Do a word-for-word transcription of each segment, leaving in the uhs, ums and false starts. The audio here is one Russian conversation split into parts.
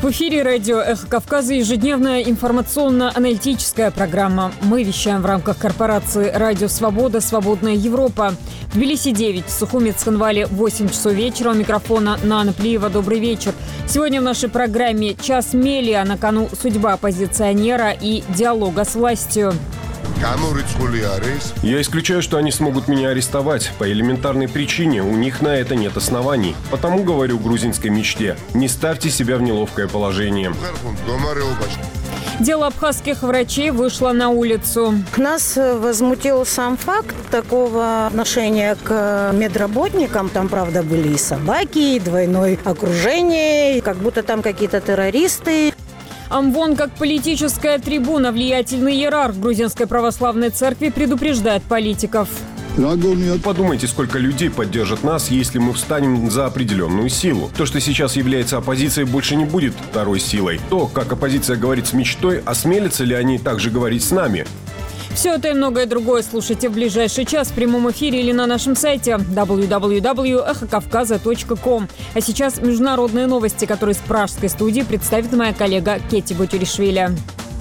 В эфире радио «Эхо Кавказа» ежедневная информационно-аналитическая программа. Мы вещаем в рамках корпорации «Радио Свобода. Свободная Европа». В Тбилиси девять, в Сухуми, Цхинвале восемь часов вечера. У микрофона Нана Плиева. Добрый вечер. Сегодня в нашей программе «Час мели», а на кону судьба оппозиционера и диалога с властью. Я исключаю, что они смогут меня арестовать. По элементарной причине у них на это нет оснований. Потому говорю грузинской мечте: не ставьте себя в неловкое положение. Дело абхазских врачей вышло на улицу. Нас возмутил сам факт такого отношения к медработникам. Там, правда, были и собаки, и двойное окружение, как будто там какие-то террористы. Амвон как политическая трибуна. Влиятельный иерарх Грузинской православной церкви предупреждает политиков. Подумайте, сколько людей поддержат нас, если мы встанем за определенную силу. То, что сейчас является оппозицией, больше не будет второй силой. То, как оппозиция говорит с мечтой, осмелятся ли они также говорить с нами? Все это и многое другое слушайте в ближайший час в прямом эфире или на нашем сайте дабл ю дабл ю дабл ю точка эхо кавказа точка ком. А сейчас международные новости, которые с пражской студии представит моя коллега Кетти Бутюришвили.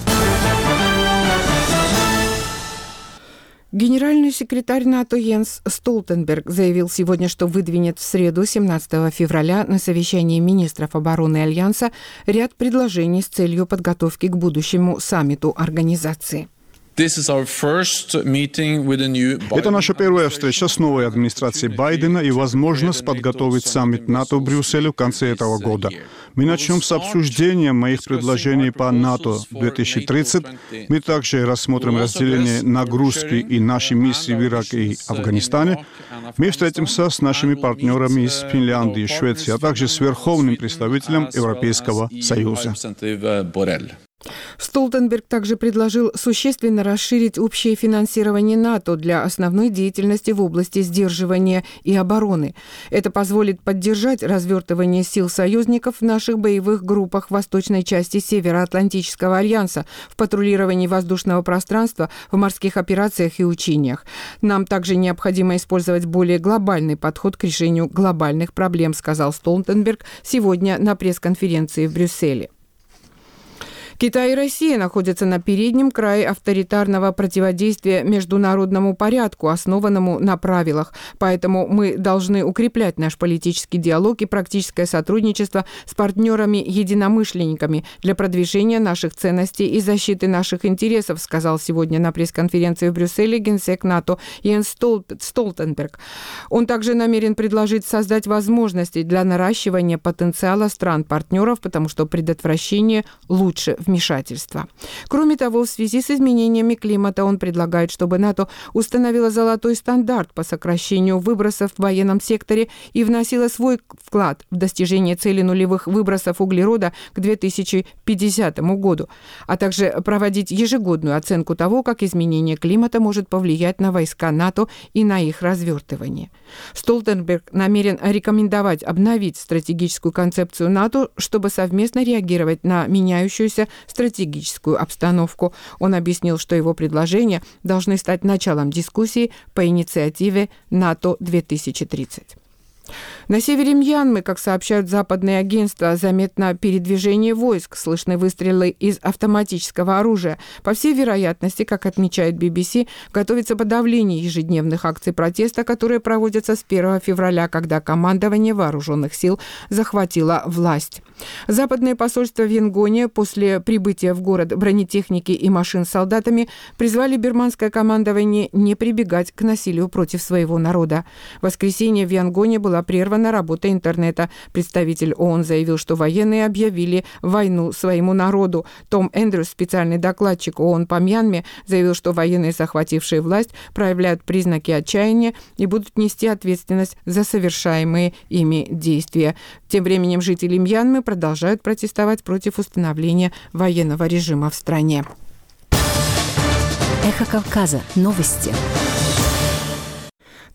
Генеральный секретарь НАТО Йенс Столтенберг заявил сегодня, что выдвинет в среду, семнадцатого февраля, на совещании министров обороны Альянса ряд предложений с целью подготовки к будущему саммиту организации. Это наша первая встреча с новой администрацией Байдена и возможность подготовить саммит НАТО в Брюсселе в конце этого года. Мы начнем с обсуждения моих предложений по НАТО две тысячи тридцать. Мы также рассмотрим разделение нагрузки и наши миссии в Ираке и Афганистане. Мы встретимся с нашими партнерами из Финляндии и Швеции, а также с верховным представителем Европейского Союза. Столтенберг также предложил существенно расширить общее финансирование НАТО для основной деятельности в области сдерживания и обороны. Это позволит поддержать развертывание сил союзников в наших боевых группах в восточной части Североатлантического альянса, в патрулировании воздушного пространства, в морских операциях и учениях. Нам также необходимо использовать более глобальный подход к решению глобальных проблем, сказал Столтенберг сегодня на пресс-конференции в Брюсселе. Китай и Россия находятся на переднем крае авторитарного противодействия международному порядку, основанному на правилах. Поэтому мы должны укреплять наш политический диалог и практическое сотрудничество с партнерами-единомышленниками для продвижения наших ценностей и защиты наших интересов, сказал сегодня на пресс-конференции в Брюсселе генсек НАТО Йенс Столтенберг. Он также намерен предложить создать возможности для наращивания потенциала стран-партнеров, потому что предотвращение лучше вмешательства. Кроме того, в связи с изменениями климата он предлагает, чтобы НАТО установило золотой стандарт по сокращению выбросов в военном секторе и вносило свой вклад в достижение цели нулевых выбросов углерода к две тысячи пятидесятому году, а также проводить ежегодную оценку того, как изменение климата может повлиять на войска НАТО и на их развертывание. Столтенберг намерен рекомендовать обновить стратегическую концепцию НАТО, чтобы совместно реагировать на меняющуюся стратегическую обстановку. Он объяснил, что его предложения должны стать началом дискуссии по инициативе НАТО две тысячи тридцать. На севере Мьянмы, как сообщают западные агентства, заметно передвижение войск, слышны выстрелы из автоматического оружия. По всей вероятности, как отмечает би би си, готовится подавление ежедневных акций протеста, которые проводятся с первого февраля, когда командование вооруженных сил захватило власть. Западное посольство в Янгоне после прибытия в город бронетехники и машин с солдатами призвали бирманское командование не прибегать к насилию против своего народа. В воскресенье в Янгоне была прервана работа интернета. Представитель ООН заявил, что военные объявили войну своему народу. Том Эндрюс, специальный докладчик ООН по Мьянме, заявил, что военные, захватившие власть, проявляют признаки отчаяния и будут нести ответственность за совершаемые ими действия. Тем временем жители Мьянмы продолжают протестовать против установления военного режима в стране. Эхо Кавказа. Новости.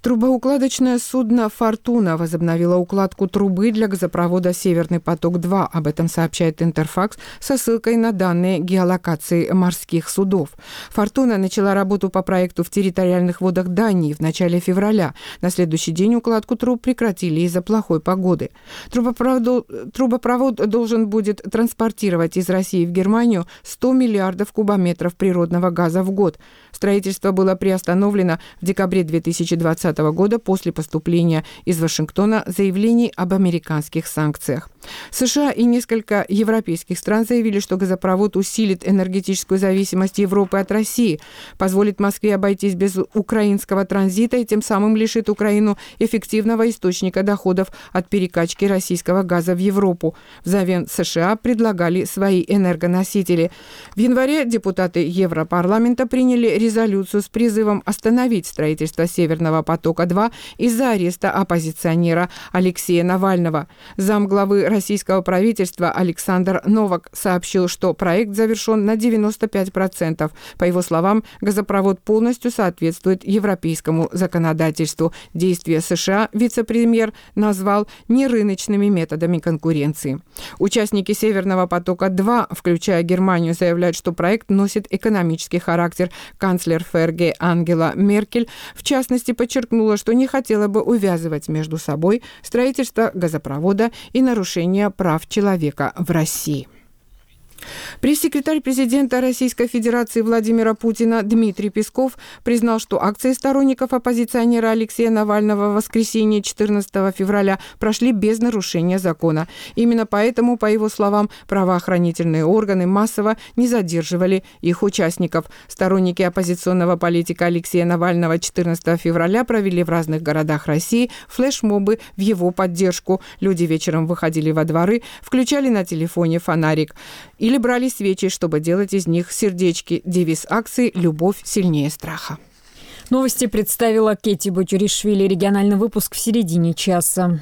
Трубоукладочное судно «Фортуна» возобновило укладку трубы для газопровода «Северный поток-два». Об этом сообщает Интерфакс со ссылкой на данные геолокации морских судов. «Фортуна» начала работу по проекту в территориальных водах Дании в начале февраля. На следующий день укладку труб прекратили из-за плохой погоды. Трубопровод, трубопровод должен будет транспортировать из России в Германию сто миллиардов кубометров природного газа в год. Строительство было приостановлено в декабре две тысячи двадцатого года после поступления из Вашингтона заявлений об американских санкциях. США и несколько европейских стран заявили, что газопровод усилит энергетическую зависимость Европы от России, позволит Москве обойтись без украинского транзита и тем самым лишит Украину эффективного источника доходов от перекачки российского газа в Европу. Взамен США предлагали свои энергоносители. В январе депутаты Европарламента приняли резолюцию с призывом остановить строительство Северного потока-два из-за ареста оппозиционера Алексея Навального. Замглавы российского правительства Александр Новак сообщил, что проект завершен на девяносто пять процентов. По его словам, газопровод полностью соответствует европейскому законодательству. Действия США вице-премьер назвал нерыночными методами конкуренции. Участники Северного потока-два, включая Германию, заявляют, что проект носит экономический характер. Канцлер ФРГ Ангела Меркель, в частности, подчеркнула, что не хотела бы увязывать между собой строительство газопровода и нарушение прав человека в России. Пресс-секретарь президента Российской Федерации Владимира Путина Дмитрий Песков признал, что акции сторонников оппозиционера Алексея Навального в воскресенье четырнадцатого февраля прошли без нарушения закона. Именно поэтому, по его словам, правоохранительные органы массово не задерживали их участников. Сторонники оппозиционного политика Алексея Навального четырнадцатого февраля провели в разных городах России флешмобы в его поддержку. Люди вечером выходили во дворы, включали на телефоне фонарик или брали свечи, чтобы делать из них сердечки. Девиз акции «Любовь сильнее страха». Новости представила Кэти Бочуришвили. Региональный выпуск в середине часа.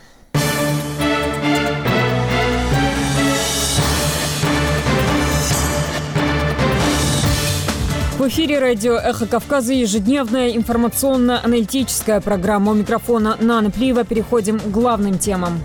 В эфире радио «Эхо Кавказа» ежедневная информационно-аналитическая программа. У микрофона Нана Плиева. Переходим к главным темам.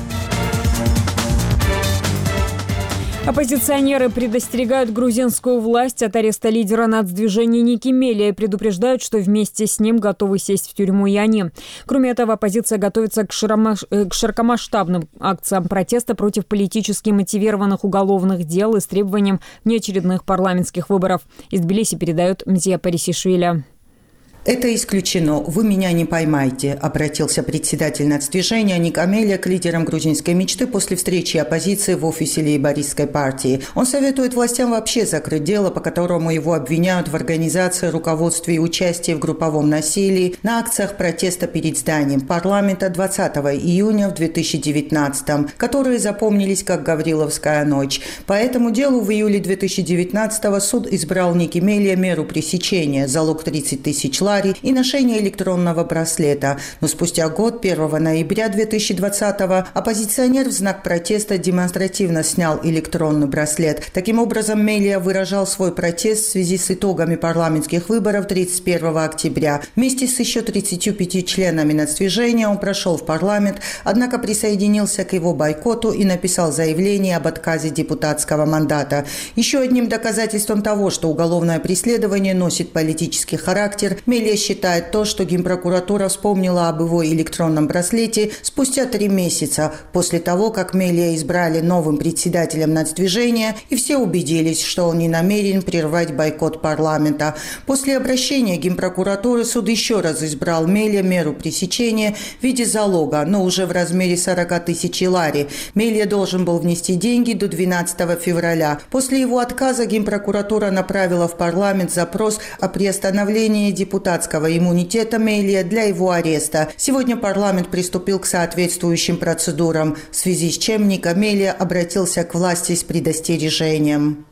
Оппозиционеры предостерегают грузинскую власть от ареста лидера нацдвижения Ники Мелия и предупреждают, что вместе с ним готовы сесть в тюрьму и они. Кроме этого, оппозиция готовится к, широмаш... к широкомасштабным акциям протеста против политически мотивированных уголовных дел и с требованием неочередных парламентских выборов. Из Тбилиси передает Мзия Парисишвили. «Это исключено. Вы меня не поймаете», – обратился председатель нацдвижения Ника Мелия к лидерам грузинской мечты после встречи оппозиции в офисе лейбористской партии. Он советует властям вообще закрыть дело, по которому его обвиняют в организации, руководстве и участии в групповом насилии на акциях протеста перед зданием парламента двадцатого июня в две тысячи девятнадцатом, которые запомнились как Гавриловская ночь. По этому делу в июле две тысячи девятнадцатого суд избрал Ники Мелия меру пресечения, залог тридцать тысяч лари и ношение электронного браслета. Но спустя год, первого ноября две тысячи двадцатого, оппозиционер в знак протеста демонстративно снял электронный браслет. Таким образом, Мелия выражал свой протест в связи с итогами парламентских выборов тридцать первого октября. Вместе с еще тридцатью пятью членами нацдвижения он прошел в парламент, однако присоединился к его бойкоту и написал заявление об отказе депутатского мандата. Еще одним доказательством того, что уголовное преследование носит политический характер, Мелия считает то, что Генпрокуратура вспомнила об его электронном браслете спустя три месяца после того, как Мелия избрали новым председателем нацдвижения, и все убедились, что он не намерен прервать бойкот парламента. После обращения Генпрокуратуры суд еще раз избрал Мелия меру пресечения в виде залога, но уже в размере сорока тысяч лари. Мелия должен был внести деньги до двенадцатого февраля. После его отказа Генпрокуратура направила в парламент запрос о приостановлении депутатского иммунитета Мелия для его ареста. Сегодня парламент приступил к соответствующим процедурам, в связи с чем Ника Мелия обратился к власти с предостережением.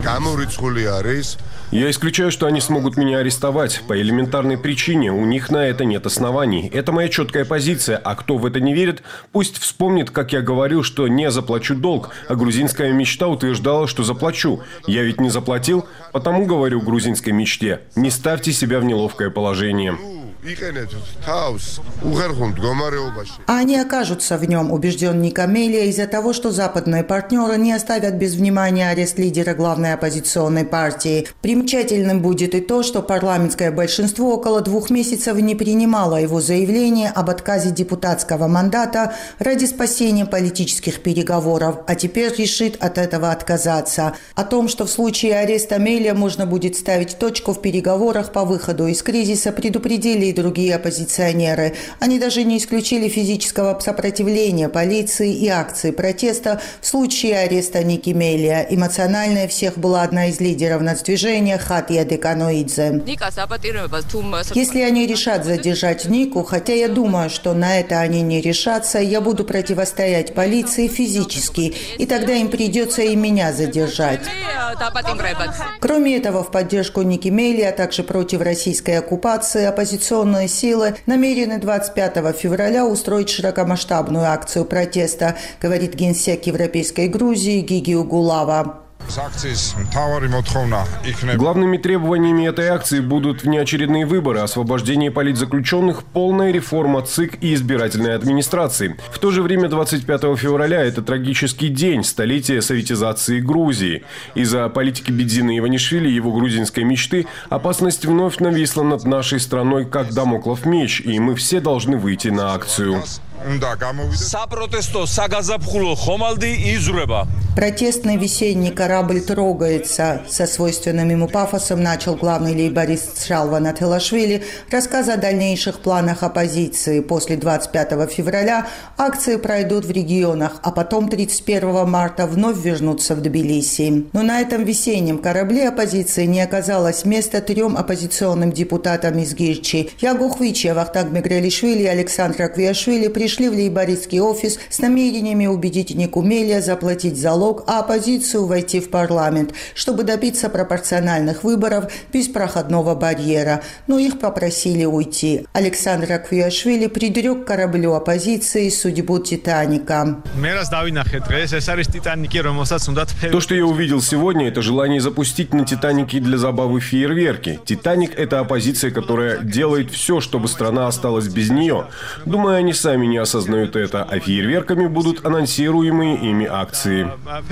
Я исключаю, что они смогут меня арестовать. По элементарной причине у них на это нет оснований. Это моя четкая позиция, а кто в это не верит, пусть вспомнит, как я говорил, что не заплачу долг, а грузинская мечта утверждала, что заплачу. Я ведь не заплатил, потому говорю грузинской мечте: не ставьте себя в неловкое положение. А они окажутся в нем, убежден Ник Амелия, из-за того, что западные партнеры не оставят без внимания арест лидера главной оппозиционной партии. Примечательным будет и то, что парламентское большинство около двух месяцев не принимало его заявление об отказе депутатского мандата ради спасения политических переговоров, а теперь решит от этого отказаться. О том, что в случае ареста Амелия можно будет ставить точку в переговорах по выходу из кризиса, предупредили и другие оппозиционеры. Они даже не исключили физического сопротивления полиции и акции протеста в случае ареста Ники Мелия. Эмоциональная всех была одна из лидеров нацдвижения Хатия Деканоидзе. Если они решат задержать Нику, хотя я думаю, что на это они не решатся, я буду противостоять полиции физически, и тогда им придется и меня задержать. Кроме этого, в поддержку Ники Мелия, а также против российской оккупации, оппозиционные силы намерены двадцать пятого февраля устроить широкомасштабную акцию протеста, говорит генсек Европейской Грузии Гиги Угулава. Главными требованиями этой акции будут внеочередные выборы, освобождение политзаключенных, полная реформа ЦИК и избирательной администрации. В то же время двадцать пятого февраля – это трагический день, столетие советизации Грузии. Из-за политики Бедзина Иванишвили и его грузинской мечты опасность вновь нависла над нашей страной как дамоклов меч, и мы все должны выйти на акцию. Протестный весенний корабль трогается. Со свойственным ему пафосом начал главный лейборист Шалва Атилашвили рассказ о дальнейших планах оппозиции. После двадцать пятого февраля акции пройдут в регионах, а потом тридцать первого марта вновь вернутся в Тбилиси. Но на этом весеннем корабле оппозиции не оказалось места трем оппозиционным депутатам из Гирчи. Ягу Хвичи, Вахтанг Мегрелишвили и Александр Аквиашвили пришли в лейбористский офис с намерениями убедить Нику Мелия заплатить залог, а оппозицию войти в парламент, чтобы добиться пропорциональных выборов без проходного барьера. Но их попросили уйти. Александр Аквиашвили предрек кораблю оппозиции судьбу «Титаника». То, что я увидел сегодня, это желание запустить на «Титанике» для забавы фейерверки. «Титаник» — это оппозиция, которая делает все, чтобы страна осталась без нее. Думаю, они сами не осознают это, а фейерверками будут анонсируемые ими акции.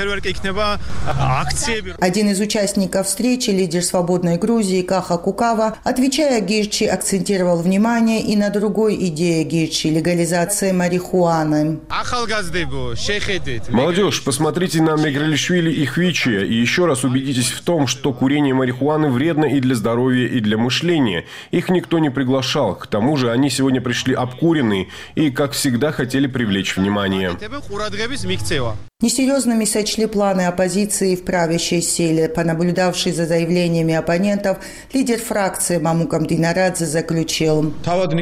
Один из участников встречи, лидер «Свободной Грузии» Каха Кукава, отвечая Гирчи, акцентировал внимание и на другой идее Гирчи – легализации марихуаны. Молодежь, посмотрите на Мегрелишвили и Хвичи и еще раз убедитесь в том, что курение марихуаны вредно и для здоровья, и для мышления. Их никто не приглашал. К тому же они сегодня пришли обкуренные и, как всегда, хотели привлечь внимание. Несерьезными сочли планы оппозиции в правящей силе. Понаблюдавший за заявлениями оппонентов, лидер фракции Мамукам Динарадзе заключил: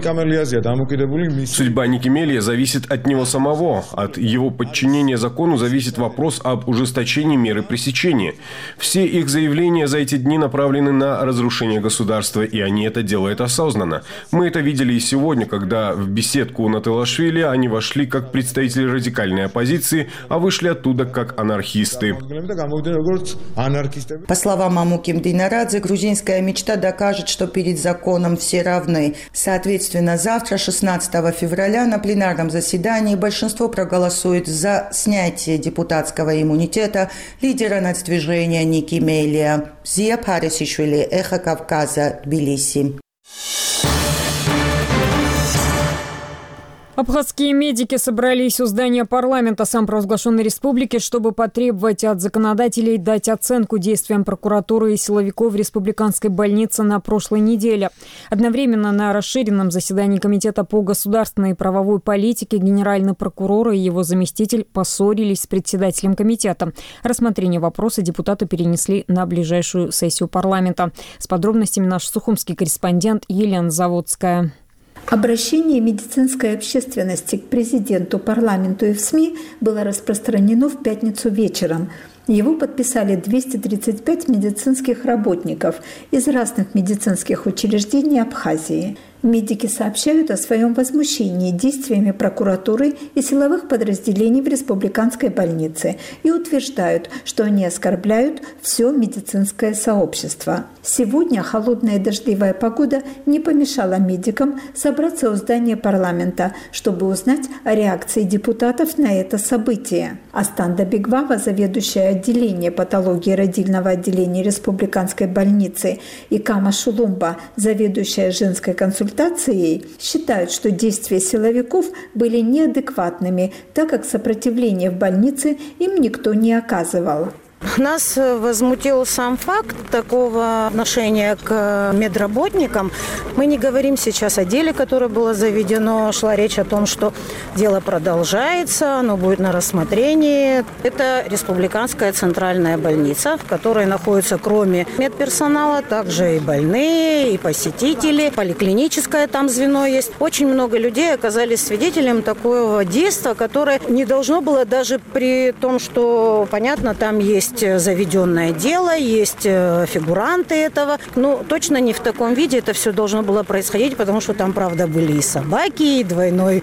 судьба Ники Мелия зависит от него самого. От его подчинения закону зависит вопрос об ужесточении меры пресечения. Все их заявления за эти дни направлены на разрушение государства, и они это делают осознанно. Мы это видели и сегодня, когда в беседку у Натылашвили они вошли как представители радикальной оппозиции, а вышли оттуда как анархисты. По словам Мамуким Динарадзе, грузинская мечта докажет, что перед законом все равны. Соответственно, завтра, шестнадцатого февраля, на пленарном заседании большинство проголосует за снятие депутатского иммунитета лидера нацдвижения Ники Мелия. Зия Парисишвили, Эхо Кавказа, Тбилиси. Абхазские медики собрались у здания парламента самопровозглашенной республики, чтобы потребовать от законодателей дать оценку действиям прокуратуры и силовиков в республиканской больнице на прошлой неделе. Одновременно на расширенном заседании Комитета по государственной и правовой политике генеральный прокурор и его заместитель поссорились с председателем комитета. Рассмотрение вопроса депутаты перенесли на ближайшую сессию парламента. С подробностями наш сухумский корреспондент Елена Заводская. Обращение медицинской общественности к президенту, парламенту и в СМИ было распространено в пятницу вечером. Его подписали двести тридцать пять медицинских работников из разных медицинских учреждений Абхазии. Медики сообщают о своем возмущении действиями прокуратуры и силовых подразделений в республиканской больнице и утверждают, что они оскорбляют все медицинское сообщество. Сегодня холодная и дождливая погода не помешала медикам собраться у здания парламента, чтобы узнать о реакции депутатов на это событие. Астанда Бигвава, заведующая отделением патологии родильного отделения республиканской больницы, и Кама Шулумба, заведующая женской консультацией, считают, что действия силовиков были неадекватными, так как сопротивления в больнице им никто не оказывал. Нас возмутил сам факт такого отношения к медработникам. Мы не говорим сейчас о деле, которое было заведено. Шла речь о том, что дело продолжается, оно будет на рассмотрении. Это республиканская центральная больница, в которой находятся кроме медперсонала также и больные, и посетители. Поликлиническое там звено есть. Очень много людей оказались свидетелем такого действия, которое не должно было даже при том, что, понятно, там есть заведенное дело, есть фигуранты этого. Но точно не в таком виде это все должно было происходить, потому что там, правда, были и собаки, и двойное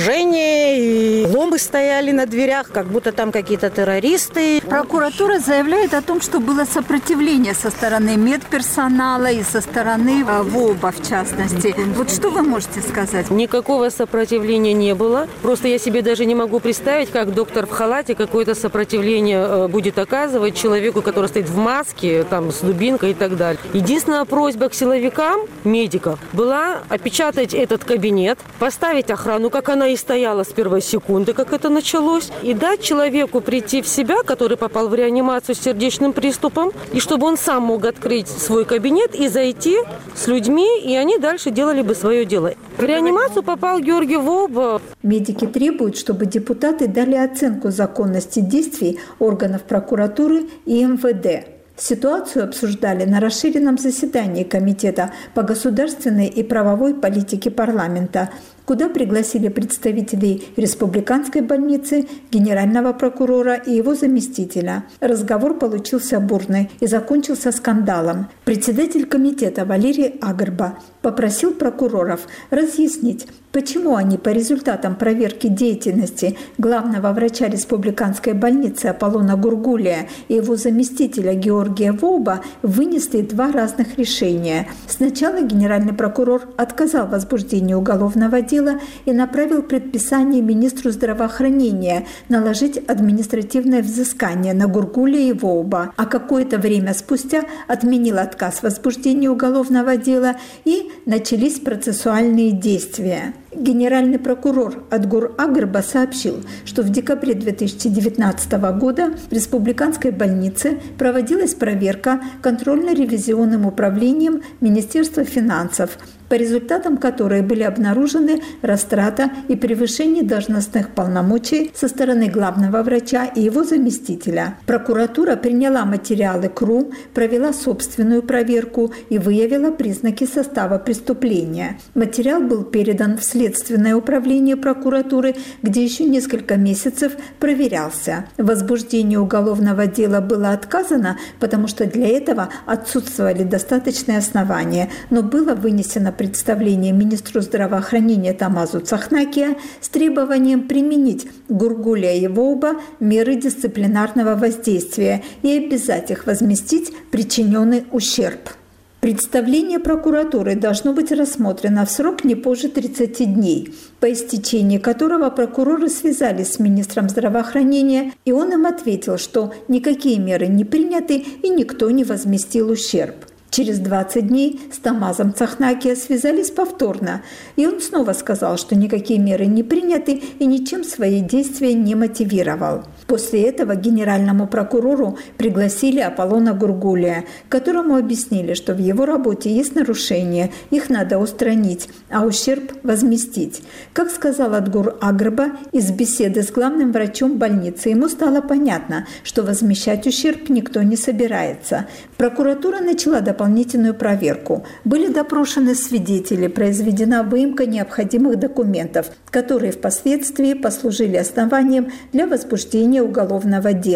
окружение, и ломы стояли на дверях, как будто там какие-то террористы. Прокуратура заявляет о том, что было сопротивление со стороны медперсонала и со стороны ВОБа, в частности. Вот что вы можете сказать? Никакого сопротивления не было. Просто я себе даже не могу представить, как доктор в халате какое-то сопротивление будет оказывать человеку, который стоит в маске, там, с дубинкой и так далее. Единственная просьба к силовикам, медиков, была опечатать этот кабинет, поставить охрану, как она и стояла с первой секунды, как это началось, и дать человеку прийти в себя, который попал в реанимацию с сердечным приступом, и чтобы он сам мог открыть свой кабинет и зайти с людьми, и они дальше делали бы свое дело. В реанимацию попал Георгий Воба. Медики требуют, чтобы депутаты дали оценку законности действий органов прокуратуры и эм вэ дэ. Ситуацию обсуждали на расширенном заседании Комитета по государственной и правовой политике парламента, куда пригласили представителей республиканской больницы, генерального прокурора и его заместителя. Разговор получился бурный и закончился скандалом. Председатель комитета Валерий Агрба попросил прокуроров разъяснить, почему они по результатам проверки деятельности главного врача республиканской больницы Аполлона Гургулия и его заместителя Георгия Воба вынесли два разных решения. Сначала генеральный прокурор отказал в возбуждении уголовного дела и направил предписание министру здравоохранения наложить административное взыскание на Гургулия и Воба, а какое-то время спустя отменил отказ в возбуждении уголовного дела и начались процессуальные действия. Генеральный прокурор Адгур Агрба сообщил, что в декабре две тысячи девятнадцатого года в республиканской больнице проводилась проверка контрольно-ревизионным управлением Министерства финансов, по результатам которой были обнаружены растрата и превышение должностных полномочий со стороны главного врача и его заместителя. Прокуратура приняла материалы КРУ, провела собственную проверку и выявила признаки состава преступления. Материал был передан в Следственное управление прокуратуры, где еще несколько месяцев проверялся. Возбуждение уголовного дела было отказано, потому что для этого отсутствовали достаточные основания, но было вынесено представление министру здравоохранения Тамазу Цахнакия с требованием применить Гургулия и Воба меры дисциплинарного воздействия и обязать их возместить причиненный ущерб. Представление прокуратуры должно быть рассмотрено в срок не позже тридцати дней, по истечении которого прокуроры связались с министром здравоохранения, и он им ответил, что никакие меры не приняты и никто не возместил ущерб. Через двадцать дней с Тамазом Цахнакия связались повторно, и он снова сказал, что никакие меры не приняты и ничем свои действия не мотивировал. После этого генеральному прокурору пригласили Аполлона Гургулия, которому объяснили, что в его работе есть нарушения, их надо устранить, а ущерб возместить. Как сказал Адгур Агрба, из беседы с главным врачом больницы ему стало понятно, что возмещать ущерб никто не собирается. Прокуратура начала дополнительную проверку. Были допрошены свидетели, произведена выемка необходимых документов, которые впоследствии послужили основанием для возбуждения уголовного дела.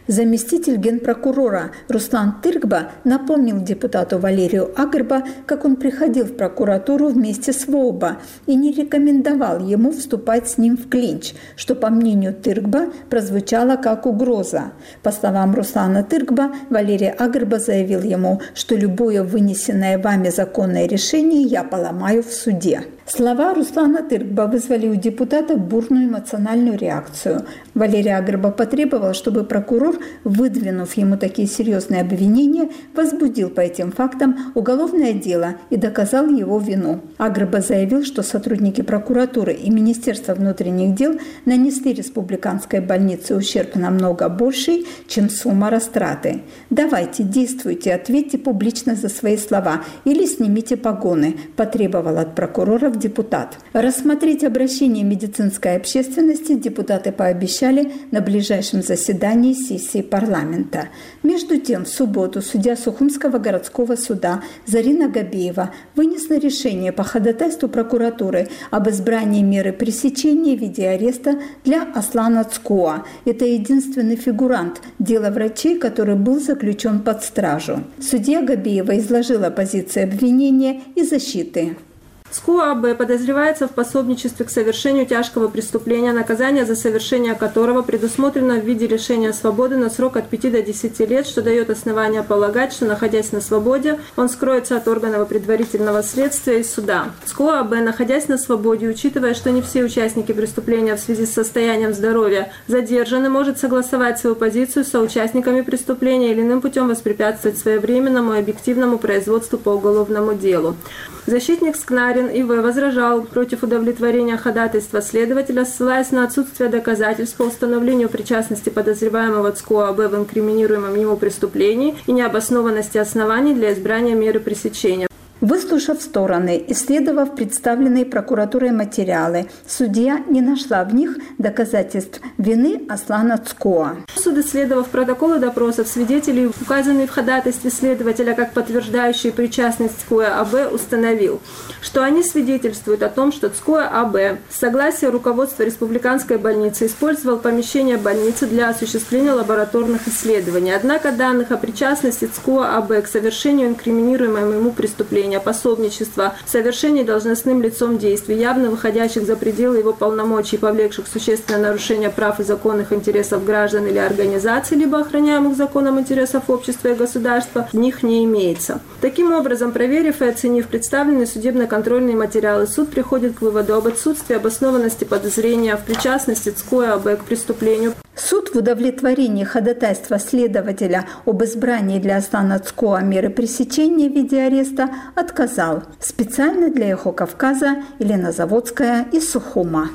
Заместитель генпрокурора Руслан Тыркба напомнил депутату Валерию Агрба, как он приходил в прокуратуру вместе с ВОБА и не рекомендовал ему вступать с ним в клинч, что, по мнению Тыркба, прозвучало как угроза. По словам Руслана Тыркба, Валерий Агрба заявил ему, что любое вынесенное вами законное решение я поломаю в суде. Слова Руслана Тыркба вызвали у депутата бурную эмоциональную реакцию. Валерий Агрба потребовал, чтобы прокурор, выдвинув ему такие серьезные обвинения, возбудил по этим фактам уголовное дело и доказал его вину. Агрба заявил, что сотрудники прокуратуры и Министерства внутренних дел нанесли республиканской больнице ущерб намного больший, чем сумма растраты. «Давайте, действуйте, ответьте публично за свои слова или снимите погоны», потребовал от прокурора депутат. Рассмотреть обращение медицинской общественности депутаты пообещали на ближайшем заседании сессии парламента. Между тем, в субботу судья Сухумского городского суда Зарина Габеева вынесла решение по ходатайству прокуратуры об избрании меры пресечения в виде ареста для Аслана Цкоа. Это единственный фигурант дела врачей, который был заключен под стражу. Судья Габеева изложила позиции обвинения и защиты. Цкоа А.Б. подозревается в пособничестве к совершению тяжкого преступления, наказание за совершение которого предусмотрено в виде лишения свободы на срок от пяти до десяти лет, что дает основания полагать, что, находясь на свободе, он скроется от органов предварительного следствия и суда. Цкоа А.Б., находясь на свободе, учитывая, что не все участники преступления в связи с состоянием здоровья задержаны, может согласовать свою позицию с соучастниками преступления или иным путем воспрепятствовать своевременному и объективному производству по уголовному делу. Защитник Скнарин И В возражал против удовлетворения ходатайства следователя, ссылаясь на отсутствие доказательств по установлению причастности подозреваемого Цкоа А.Б. в инкриминируемом ему преступлении и необоснованности оснований для избрания меры пресечения. Выслушав стороны, исследовав представленные прокуратурой материалы, судья не нашла в них доказательств вины Аслана Цкоа. Суд, исследовав протоколы допросов свидетелей, указанные в ходатайстве следователя как подтверждающие причастность Цкоа А.Б., установил, что они свидетельствуют о том, что Цкоа А.Б. с согласия руководства республиканской больницы использовал помещение больницы для осуществления лабораторных исследований. Однако данных о причастности Цкоа А.Б. к совершению инкриминируемого ему преступления, пособничества в совершении должностным лицом действий, явно выходящих за пределы его полномочий и повлекших существенное нарушение прав и законных интересов граждан или организаций, либо охраняемых законом интересов общества и государства, в них не имеется. Таким образом, проверив и оценив представленные судебно-контрольные материалы, суд приходит к выводу об отсутствии обоснованности подозрения в причастности Цкоа А.Б. к преступлению. Суд в удовлетворении ходатайства следователя об избрании для Аслана Цкоа меры пресечения в виде ареста отказал. Специально для «Эхо Кавказа» Елена Заводская из Сухума.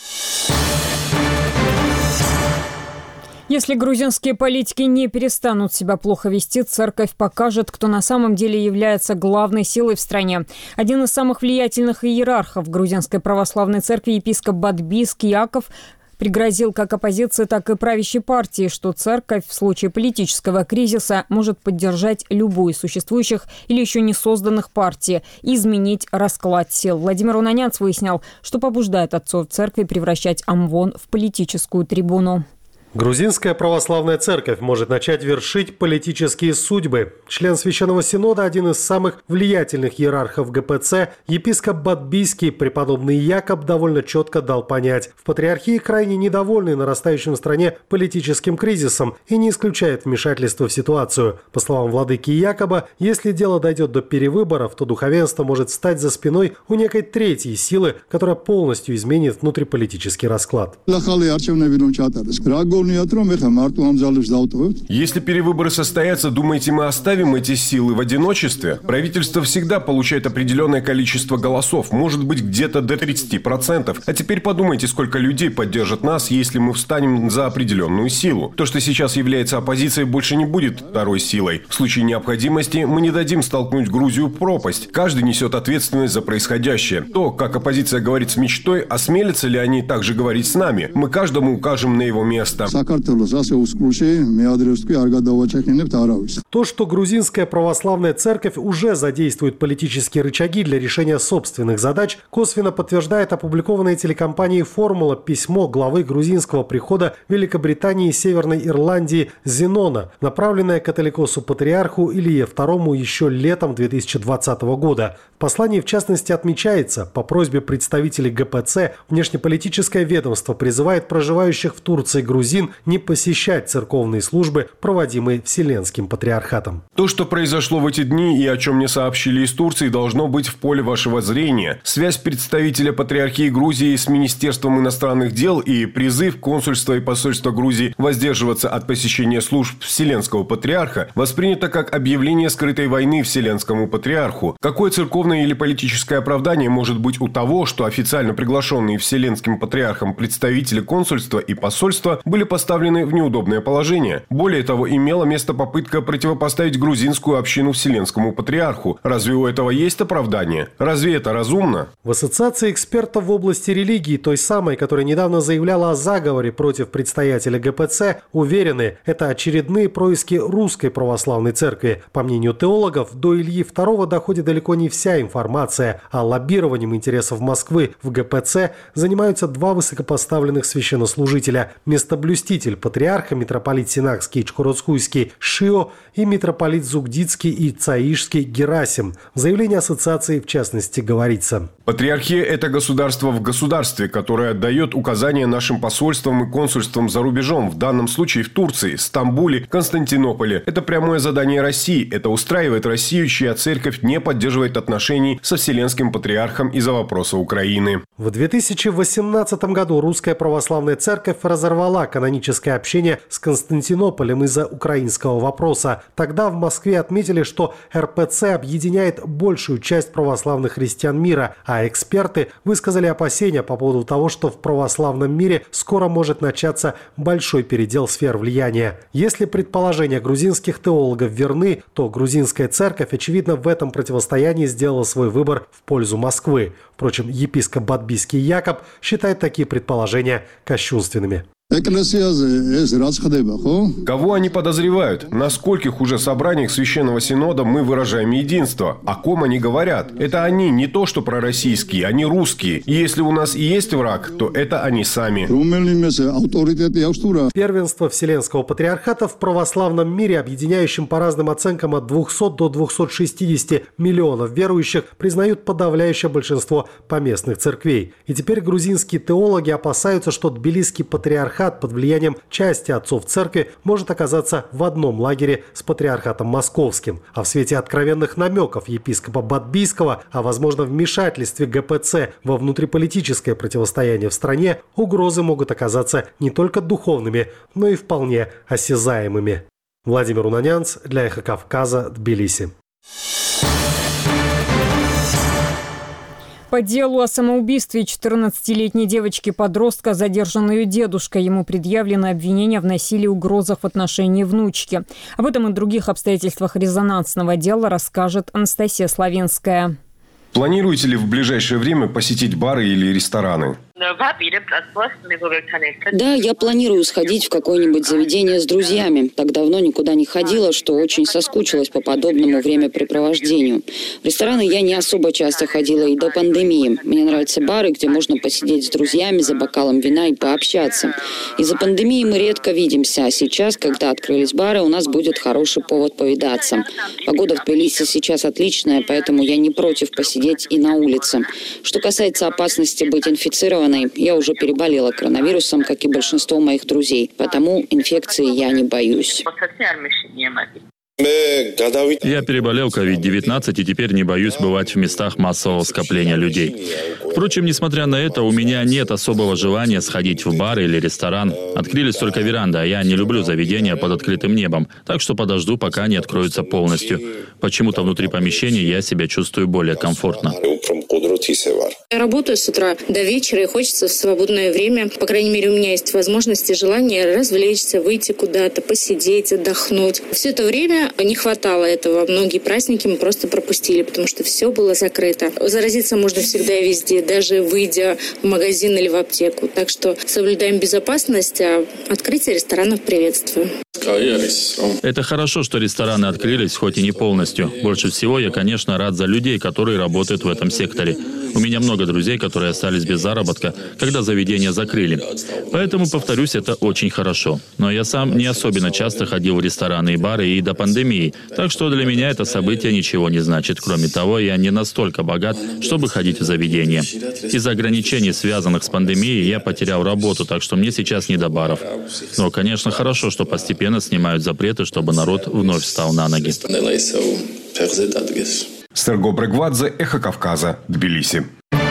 Если грузинские политики не перестанут себя плохо вести, церковь покажет, кто на самом деле является главной силой в стране. Один из самых влиятельных иерархов грузинской православной церкви, епископ Бадбийский Яков, пригрозил как оппозиции, так и правящей партии, что церковь в случае политического кризиса может поддержать любую из существующих или еще не созданных партий и изменить расклад сил. Владимир Унаняц выяснял, что побуждает отцов церкви превращать Амвон в политическую трибуну. Грузинская православная церковь может начать вершить политические судьбы. Член Священного Синода, один из самых влиятельных иерархов ГПЦ, епископ Бадбийский, преподобный Якоб, довольно четко дал понять. В патриархии крайне недовольны нарастающим в стране политическим кризисом и не исключает вмешательства в ситуацию. По словам владыки Якоба, если дело дойдет до перевыборов, то духовенство может встать за спиной у некой третьей силы, которая полностью изменит внутриполитический расклад. Если перевыборы состоятся, думаете, мы оставим эти силы в одиночестве? Правительство всегда получает определенное количество голосов, может быть, где-то до тридцати процентов. А теперь подумайте, сколько людей поддержат нас, если мы встанем за определенную силу. То, что сейчас является оппозицией, больше не будет второй силой. В случае необходимости мы не дадим столкнуть Грузию в пропасть. Каждый несет ответственность за происходящее. То, как оппозиция говорит с мечтой, осмелятся ли они также говорить с нами? Мы каждому укажем на его место. То, что грузинская православная церковь уже задействует политические рычаги для решения собственных задач, косвенно подтверждает опубликованное телекомпанией «Формула» письмо главы грузинского прихода Великобритании и Северной Ирландии Зенона, направленное католикосу патриарху Илье второму еще летом две тысячи двадцатого года. В послании, в частности, отмечается, по просьбе представителей ГПЦ внешнеполитическое ведомство призывает проживающих в Турции грузин не посещать церковные службы, проводимые Вселенским патриархатом. То, что произошло в эти дни и о чем мне сообщили из Турции, должно быть в поле вашего зрения. Связь представителя Патриархии Грузии с Министерством иностранных дел и призыв консульства и посольства Грузии воздерживаться от посещения служб Вселенского патриарха воспринято как объявление скрытой войны Вселенскому патриарху. Какое церковное или политическое оправдание может быть у того, что официально приглашенные Вселенским патриархом представители консульства и посольства были поставлены в неудобное положение? Более того, имела место попытка противопоставить грузинскую общину Вселенскому патриарху. Разве у этого есть оправдание? Разве это разумно? В Ассоциации экспертов в области религии, той самой, которая недавно заявляла о заговоре против предстоятеля ГПЦ, уверены, это очередные происки русской православной церкви. По мнению теологов, до Ильи второго доходит далеко не вся информация, а лоббированием интересов Москвы в ГПЦ занимаются два высокопоставленных священнослужителя – местоблюститель патриарха, митрополит Синакский и Чкородскуйский Шио и митрополит Зугдицкий и Цаишский Герасим. В заявлении ассоциации, в частности, говорится: Патриархия – это государство в государстве, которое отдает указания нашим посольствам и консульствам за рубежом, в данном случае в Турции, Стамбуле, Константинополе. Это прямое задание России. Это устраивает Россию, чья церковь не поддерживает отношений со Вселенским патриархом из-за вопроса Украины. В две тысячи восемнадцатом году Русская Православная Церковь разорвала каноническое общение с Константинополем из-за украинского вопроса. Тогда в Москве отметили, что эр пэ цэ объединяет большую часть православных христиан мира, а эксперты высказали опасения по поводу того, что в православном мире скоро может начаться большой передел сфер влияния. Если предположения грузинских теологов верны, то грузинская церковь, очевидно, в этом противостоянии сделала свой выбор в пользу Москвы. Впрочем, епископ Бадбийский Якоб считает такие предположения кощунственными. Кого они подозревают? На скольких уже собраниях Священного Синода мы выражаем единство? О ком они говорят? Это они, не то что пророссийские, они русские. И если у нас и есть враг, то это они сами. Первенство Вселенского патриархата в православном мире, объединяющем по разным оценкам от двухсот до двухсот шестидесяти миллионов верующих, признают подавляющее большинство поместных церквей. И теперь грузинские теологи опасаются, что тбилисский патриархат под влиянием части отцов церкви может оказаться в одном лагере с патриархатом московским. А в свете откровенных намеков епископа Бадбийского о возможном вмешательстве гэ пэ цэ во внутриполитическое противостояние в стране, угрозы могут оказаться не только духовными, но и вполне осязаемыми. Владимир Унанянц для «Эхо Кавказа», Тбилиси. По делу о самоубийстве четырнадцатилетней девочки-подростка задержан ее дедушка. Ему предъявлено обвинение в насилии и угрозах в отношении внучки. Об этом и других обстоятельствах резонансного дела расскажет Анастасия Славенская. Планируете ли в ближайшее время посетить бары или рестораны? Да, я планирую сходить в какое-нибудь заведение с друзьями. Так давно никуда не ходила, что очень соскучилась по подобному времяпрепровождению. В рестораны я не особо часто ходила и до пандемии. Мне нравятся бары, где можно посидеть с друзьями за бокалом вина и пообщаться. Из-за пандемии мы редко видимся, а сейчас, когда открылись бары, у нас будет хороший повод повидаться. Погода в Тбилиси сейчас отличная, поэтому я не против посидеть и на улице. Что касается опасности быть инфицированной, я уже переболела коронавирусом, как и большинство моих друзей, потому инфекции я не боюсь. Я переболел ковид девятнадцать и теперь не боюсь бывать в местах массового скопления людей. Впрочем, несмотря на это, у меня нет особого желания сходить в бар или ресторан. Открылись только веранды, а я не люблю заведения под открытым небом, так что подожду, пока они откроются полностью. Почему-то внутри помещения я себя чувствую более комфортно. Я работаю с утра до вечера, и хочется в свободное время, по крайней мере, у меня есть возможность и желание развлечься, выйти куда-то, посидеть, отдохнуть. Все это время не хватало этого. Многие праздники мы просто пропустили, потому что все было закрыто. Заразиться можно всегда и везде, даже выйдя в магазин или в аптеку. Так что соблюдаем безопасность, а открытие ресторанов приветствую. Это хорошо, что рестораны открылись, хоть и не полностью. Больше всего я, конечно, рад за людей, которые работают в этом секторе. У меня много друзей, которые остались без заработка, когда заведения закрыли. Поэтому, повторюсь, это очень хорошо. Но я сам не особенно часто ходил в рестораны и бары и до пандемии, так что для меня это событие ничего не значит. Кроме того, я не настолько богат, чтобы ходить в заведения. Из-за ограничений, связанных с пандемией, я потерял работу, так что мне сейчас не до баров. Но, конечно, хорошо, что постепенно снимают запреты, чтобы народ вновь встал на ноги. Серго Брегвадзе, Эхо Кавказа, Тбилиси.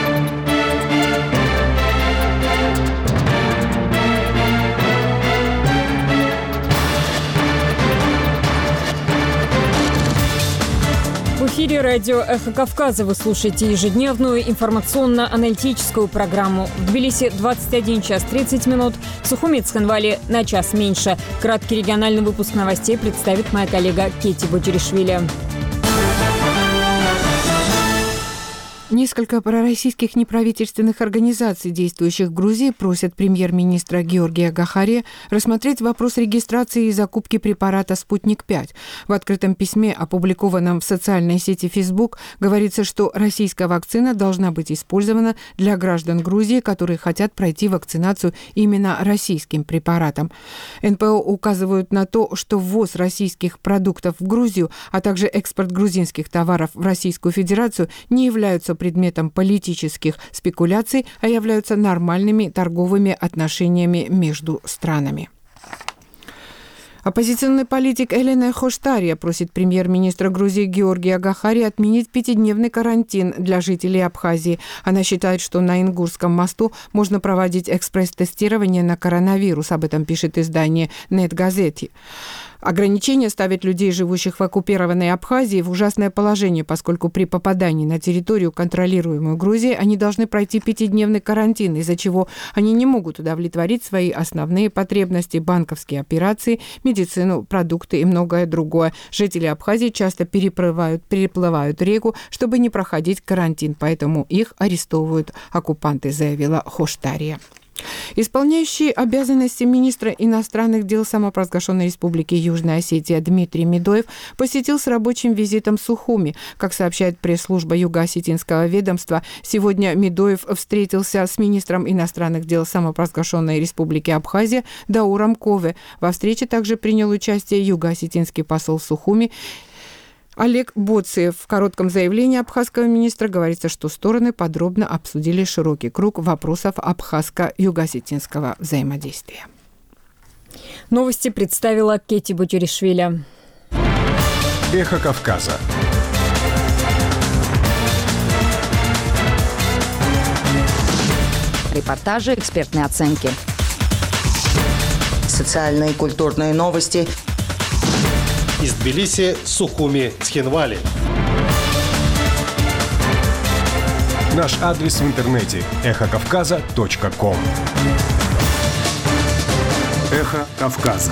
В эфире радио «Эхо Кавказа» вы слушаете ежедневную информационно-аналитическую программу. В Тбилиси двадцать один час тридцать минут, в Сухуми и Цхинвали на час меньше. Краткий региональный выпуск новостей представит моя коллега Кети Боджеришвили. Несколько пророссийских неправительственных организаций, действующих в Грузии, просят премьер-министра Георгия Гахария рассмотреть вопрос регистрации и закупки препарата «Спутник-пять». В открытом письме, опубликованном в социальной сети Facebook, говорится, что российская вакцина должна быть использована для граждан Грузии, которые хотят пройти вакцинацию именно российским препаратом. эн пэ о указывают на то, что ввоз российских продуктов в Грузию, а также экспорт грузинских товаров в Российскую Федерацию не являются предметом политических спекуляций, а являются нормальными торговыми отношениями между странами. Оппозиционный политик Элена Хоштария просит премьер-министра Грузии Георгия Гахария отменить пятидневный карантин для жителей Абхазии. Она считает, что на Ингурском мосту можно проводить экспресс-тестирование на коронавирус. Об этом пишет издание «Нет-газети». Ограничения ставят людей, живущих в оккупированной Абхазии, в ужасное положение, поскольку при попадании на территорию, контролируемую Грузией, они должны пройти пятидневный карантин, из-за чего они не могут удовлетворить свои основные потребности, банковские операции, медицину, продукты и многое другое. Жители Абхазии часто переплывают, переплывают реку, чтобы не проходить карантин, поэтому их арестовывают оккупанты, заявила Хоштария. Исполняющий обязанности министра иностранных дел самопровозглашенной Республики Южная Осетия Дмитрий Медоев посетил с рабочим визитом Сухуми. Как сообщает пресс-служба Юго-Осетинского ведомства, сегодня Медоев встретился с министром иностранных дел самопровозглашенной Республики Абхазия Дауром Кове. Во встрече также принял участие юго-осетинский посол Сухуми Олег Боциев. В коротком заявлении абхазского министра говорится, что стороны подробно обсудили широкий круг вопросов абхазско-юго-осетинского взаимодействия. Новости представила Кети Боджеришвили. Эхо Кавказа. Репортажи, экспертные оценки. Социальные и культурные новости. Из Тбилиси, Сухуми, Цхинвали. Наш адрес в интернете – эхо кавказа точка ком. Эхо Кавказа.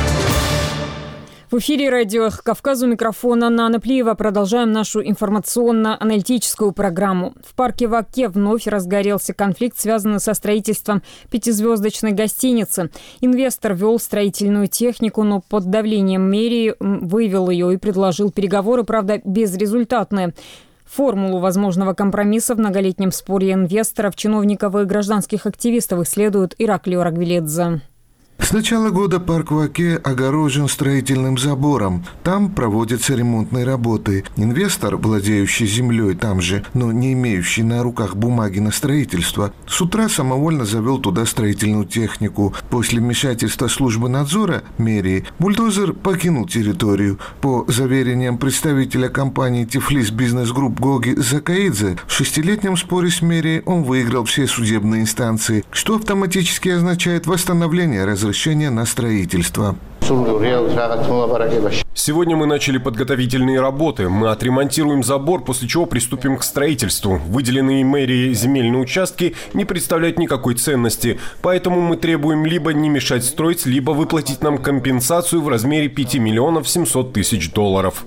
В эфире радио «Эхо Кавказа», у микрофона Нана Плиева. Продолжаем нашу информационно-аналитическую программу. В парке в Оке вновь разгорелся конфликт, связанный со строительством пятизвездочной гостиницы. Инвестор вел строительную технику, но под давлением мэрии вывел ее и предложил переговоры, правда, безрезультатные. Формулу возможного компромисса в многолетнем споре инвесторов, чиновников и гражданских активистов исследует Ираклий Орагвилидзе. С начала года парк в Оке огорожен строительным забором. Там проводятся ремонтные работы. Инвестор, владеющий землей там же, но не имеющий на руках бумаги на строительство, с утра самовольно завел туда строительную технику. После вмешательства службы надзора мэрии бульдозер покинул территорию. По заверениям представителя компании «Тифлис Бизнес Групп» Гоги Закаидзе, в шестилетнем споре с мэрией он выиграл все судебные инстанции, что автоматически означает восстановление разрешения на строительство. Сегодня мы начали подготовительные работы. Мы отремонтируем забор, после чего приступим к строительству. Выделенные мэрией земельные участки не представляют никакой ценности. Поэтому мы требуем либо не мешать строить, либо выплатить нам компенсацию в размере пяти миллионов семьсот тысяч долларов.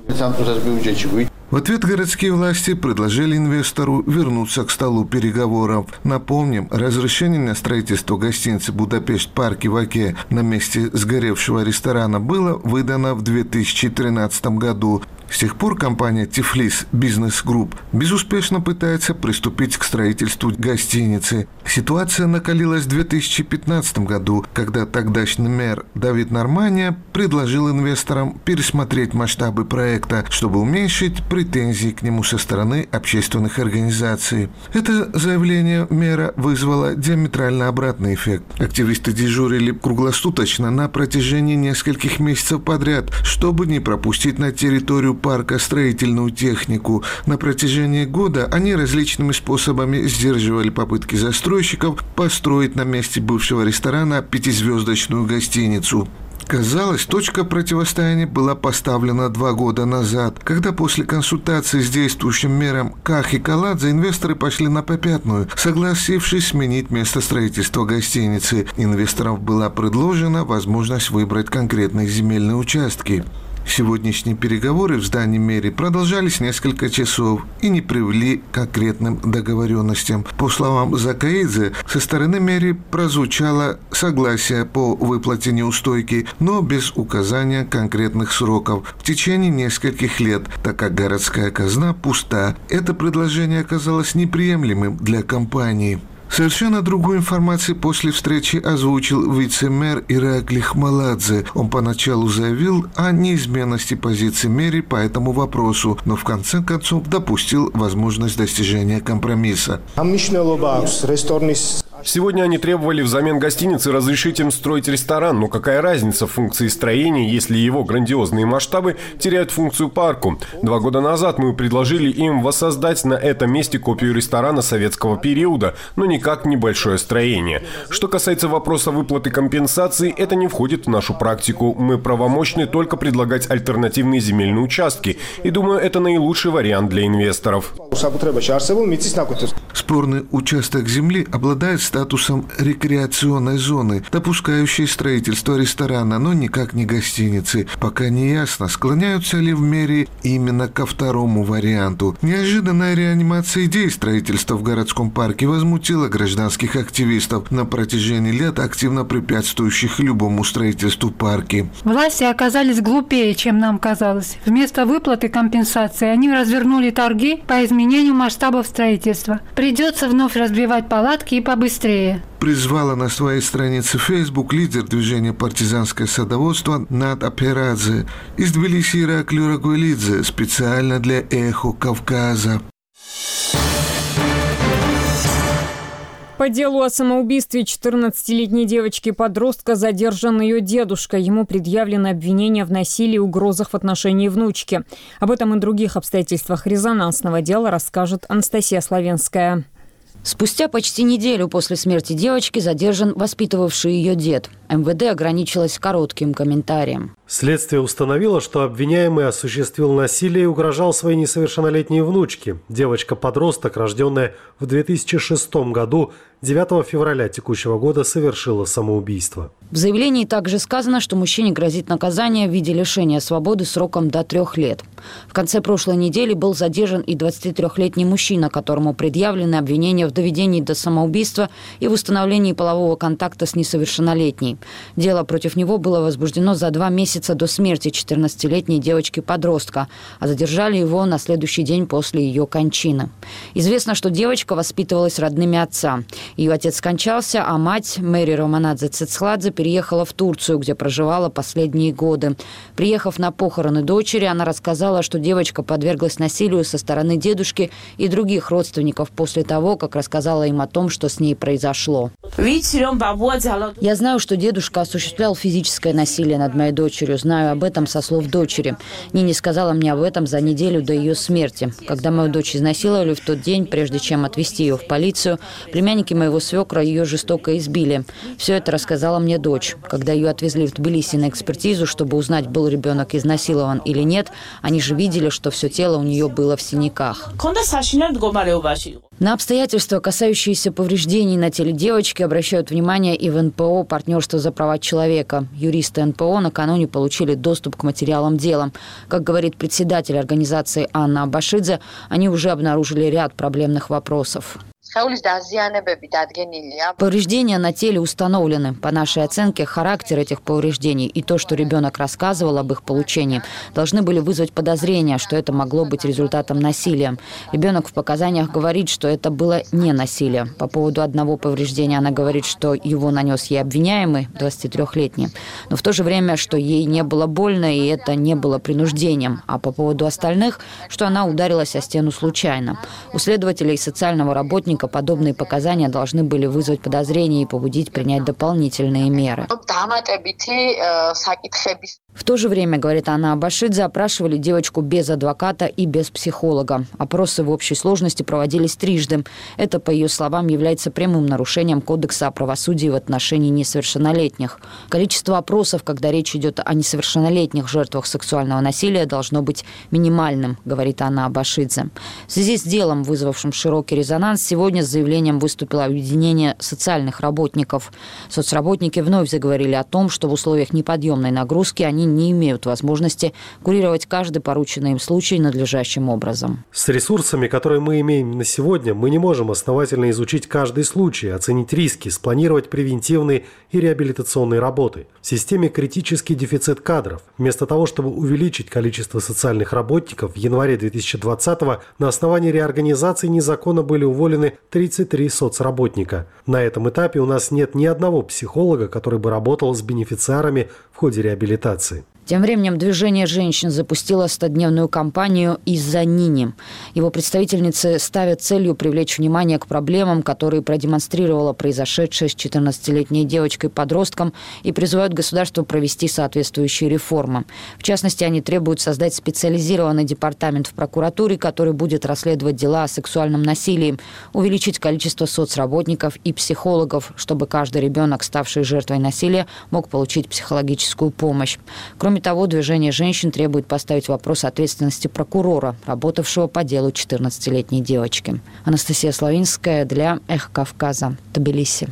В ответ городские власти предложили инвестору вернуться к столу переговоров. Напомним, разрешение на строительство гостиницы «Будапешт-Парки» в Оке на месте сгоревшего ресторана было выдано в две тысячи тринадцатом году. С тех пор компания «Тифлис Бизнес Групп» безуспешно пытается приступить к строительству гостиницы. Ситуация накалилась в две тысячи пятнадцатом году, когда тогдашний мэр Давид Нормания предложил инвесторам пересмотреть масштабы проекта, чтобы уменьшить претензии к нему со стороны общественных организаций. Это заявление мэра вызвало диаметрально обратный эффект. Активисты дежурили круглосуточно на протяжении нескольких месяцев подряд, чтобы не пропустить на территорию парка строительную технику. На протяжении года они различными способами сдерживали попытки застройщиков построить на месте бывшего ресторана пятизвездочную гостиницу. Казалось, точка противостояния была поставлена два года назад, когда после консультации с действующим мэром Кахи Каладзе инвесторы пошли на попятную, согласившись сменить место строительства гостиницы. Инвесторам была предложена возможность выбрать конкретные земельные участки. Сегодняшние переговоры в здании мэрии продолжались несколько часов и не привели к конкретным договоренностям. По словам Закаидзе, со стороны мэрии прозвучало согласие по выплате неустойки, но без указания конкретных сроков в течение нескольких лет, так как городская казна пуста. Это предложение оказалось неприемлемым для компании. Совершенно другую информацию после встречи озвучил вице-мэр Иракли Хмаладзе. Он поначалу заявил о неизменности позиции мэрии по этому вопросу, но в конце концов допустил возможность достижения компромисса. Сегодня они требовали взамен гостиницы разрешить им строить ресторан, но какая разница в функции строения, если его грандиозные масштабы теряют функцию парку? Два года назад мы предложили им воссоздать на этом месте копию ресторана советского периода, но никак небольшое строение. Что касается вопроса выплаты компенсации, это не входит в нашу практику. Мы правомочны только предлагать альтернативные земельные участки, и думаю, это наилучший вариант для инвесторов. Спорный участок земли обладает статусом рекреационной зоны, допускающей строительство ресторана, но никак не гостиницы. Пока не ясно, склоняются ли в мэрии именно ко второму варианту. Неожиданная реанимация идей строительства в городском парке возмутила гражданских активистов, на протяжении лет активно препятствующих любому строительству парка. Власти оказались глупее, чем нам казалось. Вместо выплаты компенсации они развернули торги по изменению масштабов строительства. Придется вновь разбивать палатки и побыстрее. Призвала на своей странице Facebook лидер движения «Партизанское садоводство» Над Аперадзе. Из Тбилиси Иракли Рагуэлидзе специально для «Эхо Кавказа». По делу о самоубийстве четырнадцатилетней девочки-подростка задержан ее дедушка. Ему предъявлено обвинение в насилии и угрозах в отношении внучки. Об этом и других обстоятельствах резонансного дела расскажет Анастасия Славенская. Спустя почти неделю после смерти девочки задержан воспитывавший ее дед. эм вэ дэ ограничилось коротким комментарием. Следствие установило, что обвиняемый осуществил насилие и угрожал своей несовершеннолетней внучке. Девочка-подросток, рожденная в две тысячи шестом году, девятого февраля текущего года совершила самоубийство. В заявлении также сказано, что мужчине грозит наказание в виде лишения свободы сроком до трех лет. В конце прошлой недели был задержан и двадцатитрёхлетний мужчина, которому предъявлены обвинения в доведении до самоубийства и в установлении полового контакта с несовершеннолетней. Дело против него было возбуждено за два месяца до смерти четырнадцатилетней девочки-подростка, а задержали его на следующий день после ее кончины. Известно, что девочка воспитывалась родными отца. Ее отец скончался, а мать, Мэри Романадзе Цицхладзе, переехала в Турцию, где проживала последние годы. Приехав на похороны дочери, она рассказала, что девочка подверглась насилию со стороны дедушки и других родственников после того, как рассказала им о том, что с ней произошло. Я знаю, что дедушка осуществлял физическое насилие над моей дочерью. Знаю об этом со слов дочери. Нини сказала мне об этом за неделю до ее смерти. Когда мою дочь изнасиловали в тот день, прежде чем отвезти ее в полицию, племянники моего свекра ее жестоко избили. Все это рассказала мне дочь. Когда ее отвезли в Тбилиси на экспертизу, чтобы узнать, был ребенок изнасилован или нет, они же видели, что все тело у нее было в синяках. На обстоятельства, касающиеся повреждений на теле девочки, обращают внимание и в эн пэ о «Партнерство за права человека». Юристы эн пэ о накануне получили доступ к материалам дела. Как говорит председатель организации Анна Абашидзе, они уже обнаружили ряд проблемных вопросов. Повреждения на теле установлены. По нашей оценке, характер этих повреждений и то, что ребенок рассказывал об их получении, должны были вызвать подозрение, что это могло быть результатом насилия. Ребенок в показаниях говорит, что это было не насилие. По поводу одного повреждения она говорит, что его нанес ей обвиняемый, двадцатитрёхлетний, но в то же время, что ей не было больно и это не было принуждением. А по поводу остальных, что она ударилась о стену случайно. У следователя и социального работника подобные показания должны были вызвать подозрения и побудить принять дополнительные меры. В то же время, говорит Анна Абашидзе, опрашивали девочку без адвоката и без психолога. Опросы в общей сложности проводились трижды. Это, по ее словам, является прямым нарушением Кодекса о правосудии в отношении несовершеннолетних. Количество опросов, когда речь идет о несовершеннолетних жертвах сексуального насилия, должно быть минимальным, говорит Анна Абашидзе. В связи с делом, вызвавшим широкий резонанс, сегодня с заявлением выступило объединение социальных работников. Соцработники вновь заговорили о том, что в условиях неподъемной нагрузки они не имеют возможности курировать каждый порученный им случай надлежащим образом. С ресурсами, которые мы имеем на сегодня, мы не можем основательно изучить каждый случай, оценить риски, спланировать превентивные и реабилитационные работы. В системе критический дефицит кадров. Вместо того, чтобы увеличить количество социальных работников, в январе две тысячи двадцатого на основании реорганизации незаконно были уволены тридцать три соцработника. На этом этапе у нас нет ни одного психолога, который бы работал с бенефициарами в ходе реабилитации. Тем временем движение женщин запустило стодневную кампанию «Из-за Нини». Его представительницы ставят целью привлечь внимание к проблемам, которые продемонстрировала произошедшая с четырнадцатилетней девочкой-подростком, и призывают государство провести соответствующие реформы. В частности, они требуют создать специализированный департамент в прокуратуре, который будет расследовать дела о сексуальном насилии, увеличить количество соцработников и психологов, чтобы каждый ребенок, ставший жертвой насилия, мог получить психологическую помощь. Кроме Кроме того, движение женщин требует поставить вопрос ответственности прокурора, работавшего по делу четырнадцатилетней девочки. Анастасия Славинская для «Эхо Кавказа», Тбилиси.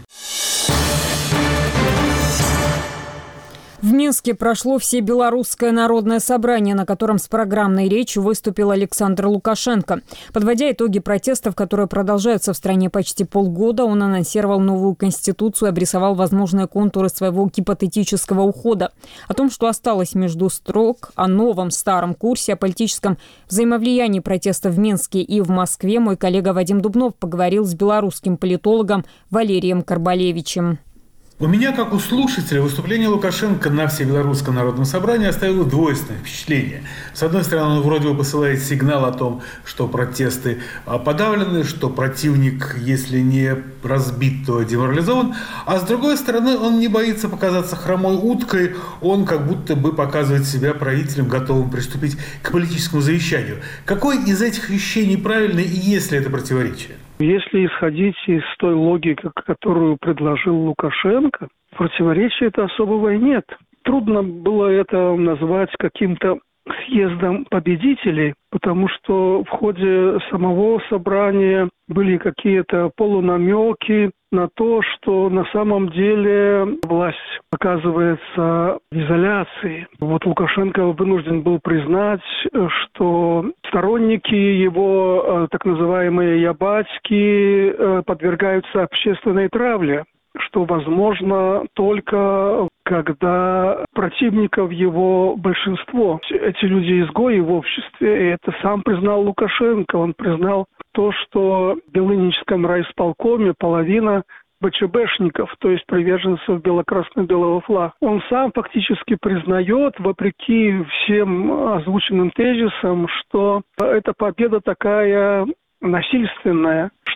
В Минске прошло Всебелорусское народное собрание, на котором с программной речью выступил Александр Лукашенко. Подводя итоги протестов, которые продолжаются в стране почти полгода, он анонсировал новую конституцию и обрисовал возможные контуры своего гипотетического ухода. О том, что осталось между строк, о новом старом курсе, о политическом взаимовлиянии протестов в Минске и в Москве, мой коллега Вадим Дубнов поговорил с белорусским политологом Валерием Карбалевичем. У меня, как у слушателя, выступление Лукашенко на Всебелорусском народном собрании оставило двойственное впечатление. С одной стороны, он вроде бы посылает сигнал о том, что протесты подавлены, что противник, если не разбит, то деморализован. А с другой стороны, он не боится показаться хромой уткой, он как будто бы показывает себя правителем, готовым приступить к политическому завещанию. Какой из этих вещей неправильный и есть ли это противоречие? Если исходить из той логики, которую предложил Лукашенко, противоречия-то особого и нет. Трудно было это назвать каким-то съездом победителей, потому что в ходе самого собрания были какие-то полунамеки на то, что на самом деле власть оказывается в изоляции. Вот Лукашенко вынужден был признать, что сторонники его, так называемые ябатьки, подвергаются общественной травле, что возможно только когда противников его большинство. Эти люди изгои в обществе, и это сам признал Лукашенко. Он признал то, что в Белыническом райисполкоме половина БЧБшников, то есть приверженцев бело-красно-белого флага. Он сам фактически признает, вопреки всем озвученным тезисам, что эта победа такая насильственная,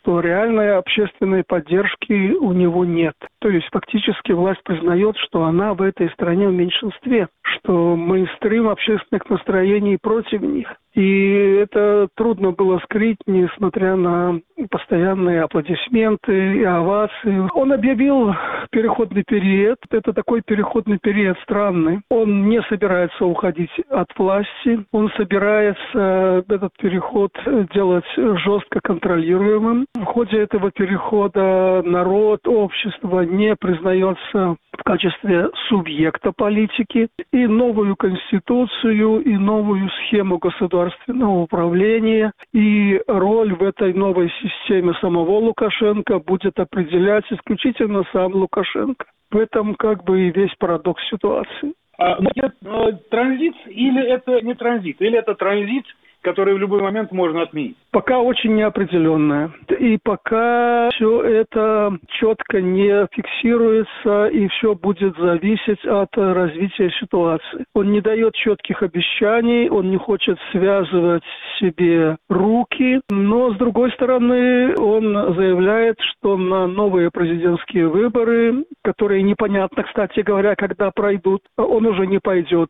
что реальной общественной поддержки у него нет. То есть фактически власть признает, что она в этой стране в меньшинстве, что мейнстрим общественных настроений против них. И это трудно было скрыть, несмотря на постоянные аплодисменты и овации. Он объявил переходный период. Это такой переходный период странный. Он не собирается уходить от власти. Он собирается этот переход делать жестко контролируемым. В ходе этого перехода народ, общество не признается в качестве субъекта политики. И новую конституцию, и новую схему государственного управления, и роль в этой новой системе самого Лукашенко будет определять исключительно сам Лукашенко. В этом как бы и весь парадокс ситуации. А, ну, это транзит или это не транзит? Или это транзит, который в любой момент можно отменить? Пока очень неопределенное. И пока все это четко не фиксируется, и все будет зависеть от развития ситуации. Он не дает четких обещаний, он не хочет связывать себе руки, но, с другой стороны, он заявляет, что на новые президентские выборы, которые непонятно, кстати говоря, когда пройдут, он уже не пойдет.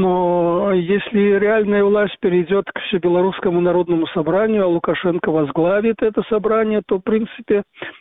Но если реальная власть перейдет к Всебелорусскому народному собранию, а Лукашенко возглавит это собрание, то, в принципе,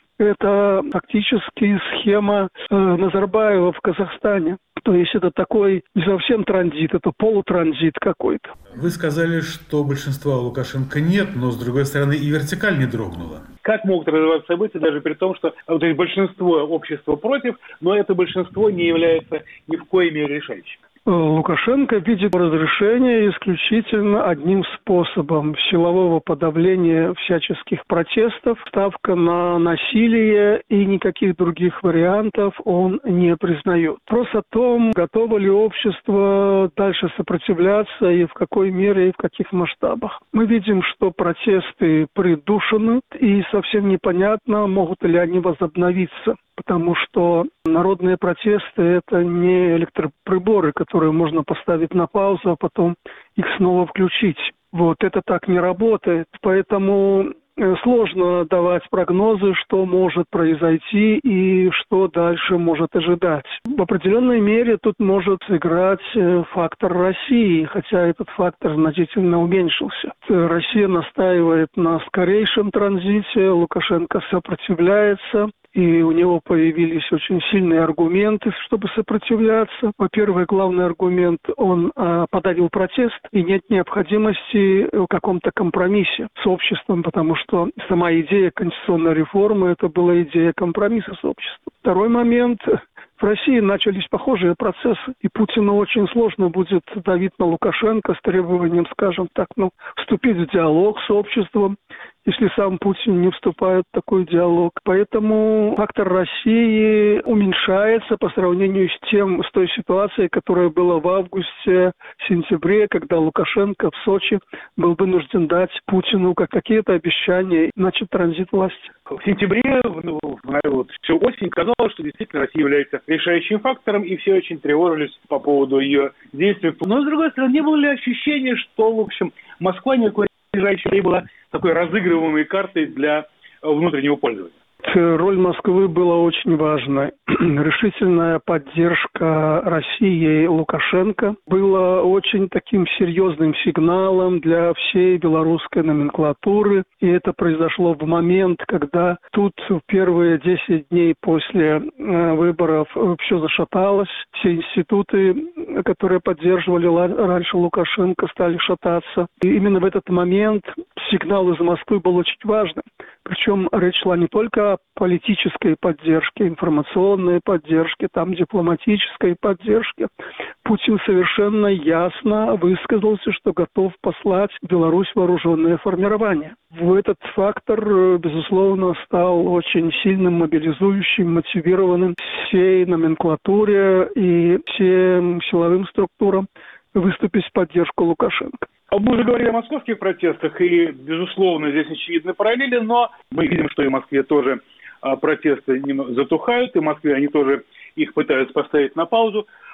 это фактически схема э, Назарбаева в Казахстане. То есть это такой не совсем транзит, это полутранзит какой-то. Вы сказали, что большинства у Лукашенко нет, но, с другой стороны, и вертикаль не дрогнула. Как могут развиваться события, даже при том, что то есть большинство общества против, но это большинство не является ни в коей мере решающим? Лукашенко видит разрешение исключительно одним способом – силового подавления всяческих протестов, ставка на насилие, и никаких других вариантов он не признает. Вопрос о том, готово ли общество дальше сопротивляться и в какой мере и в каких масштабах. Мы видим, что протесты придушены, и совсем непонятно, могут ли они возобновиться. Потому что народные протесты – это не электроприборы, которые можно поставить на паузу, а потом их снова включить. Вот это так не работает. Поэтому сложно давать прогнозы, что может произойти и что дальше может ожидать. В определенной мере тут может сыграть фактор России, хотя этот фактор значительно уменьшился. Россия настаивает на скорейшем транзите, Лукашенко сопротивляется. И у него появились очень сильные аргументы, чтобы сопротивляться. Во-первых, главный аргумент – он а, подавил протест, и нет необходимости в каком-то компромиссе с обществом, потому что сама идея конституционной реформы – это была идея компромисса с обществом. Второй момент – в России начались похожие процессы, и Путину очень сложно будет давить на Лукашенко с требованием, скажем так, ну, вступить в диалог с обществом, если сам Путин не вступает в такой диалог. Поэтому фактор России уменьшается по сравнению с тем, с той ситуацией, которая была в августе-сентябре, когда Лукашенко в Сочи был вынужден дать Путину как какие-то обещания, начать транзит власти. В сентябре, ну, вот, всю осень казалось, что действительно Россия является решающим фактором, и все очень тревожились по поводу ее действий. Но, с другой стороны, не было ли ощущения, что, в общем, Москва никакой решающей была такой разыгрываемой картой для внутреннего пользования? Роль Москвы была очень важной. Решительная поддержка России Лукашенко была очень таким серьезным сигналом для всей белорусской номенклатуры. И это произошло в момент, когда тут в первые десять дней после выборов все зашаталось. Все институты, которые поддерживали раньше Лукашенко, стали шататься. И именно в этот момент сигнал из Москвы был очень важным. Причем речь шла не только о политической поддержке, информационной поддержке, там дипломатической поддержке. Путин совершенно ясно высказался, что готов послать в Беларусь вооруженное формирование. Этот фактор, безусловно, стал очень сильным, мобилизующим, мотивированным всей номенклатуре и всем силовым структурам выступить в поддержку Лукашенко. Мы уже говорили о московских протестах, и, безусловно, здесь очевидны параллели, но мы видим, что и в Москве тоже протесты затухают, и в Москве они тоже их пытаются поставить на паузу.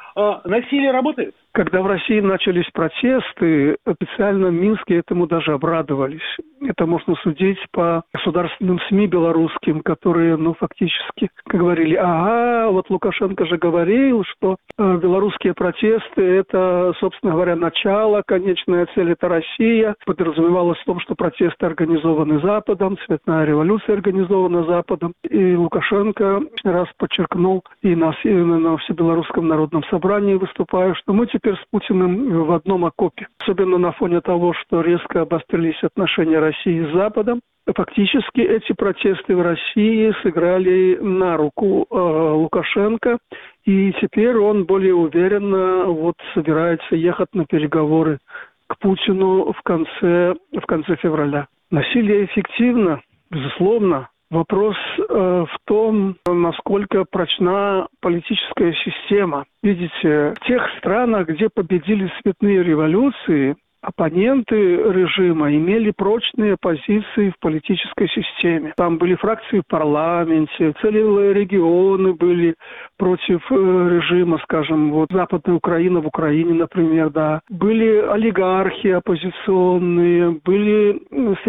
А насилие работает? Когда в России начались протесты, официально в Минске этому даже обрадовались. Это можно судить по государственным СМИ белорусским, которые, ну, фактически говорили: ага, вот Лукашенко же говорил, что э, белорусские протесты – это, собственно говоря, начало, конечная цель – это Россия. Подразумевалось в том, что протесты организованы Западом, цветная революция организована Западом. И Лукашенко раз подчеркнул и на, и на Всебелорусском народном собрании, выступая, что мы теперь с Путиным в одном окопе. Особенно на фоне того, что резко обострились отношения России с Западом. Фактически эти протесты в России сыграли на руку э, Лукашенко, и теперь он более уверенно вот собирается ехать на переговоры к Путину в конце, в конце февраля. Насилие эффективно, безусловно. Вопрос э, в том, насколько прочна политическая система. Видите, в тех странах, где победили цветные революции, оппоненты режима имели прочные позиции в политической системе. Там были фракции в парламенте, целые регионы были против режима, скажем, вот Западная Украина в Украине, например, да. Были олигархи оппозиционные, были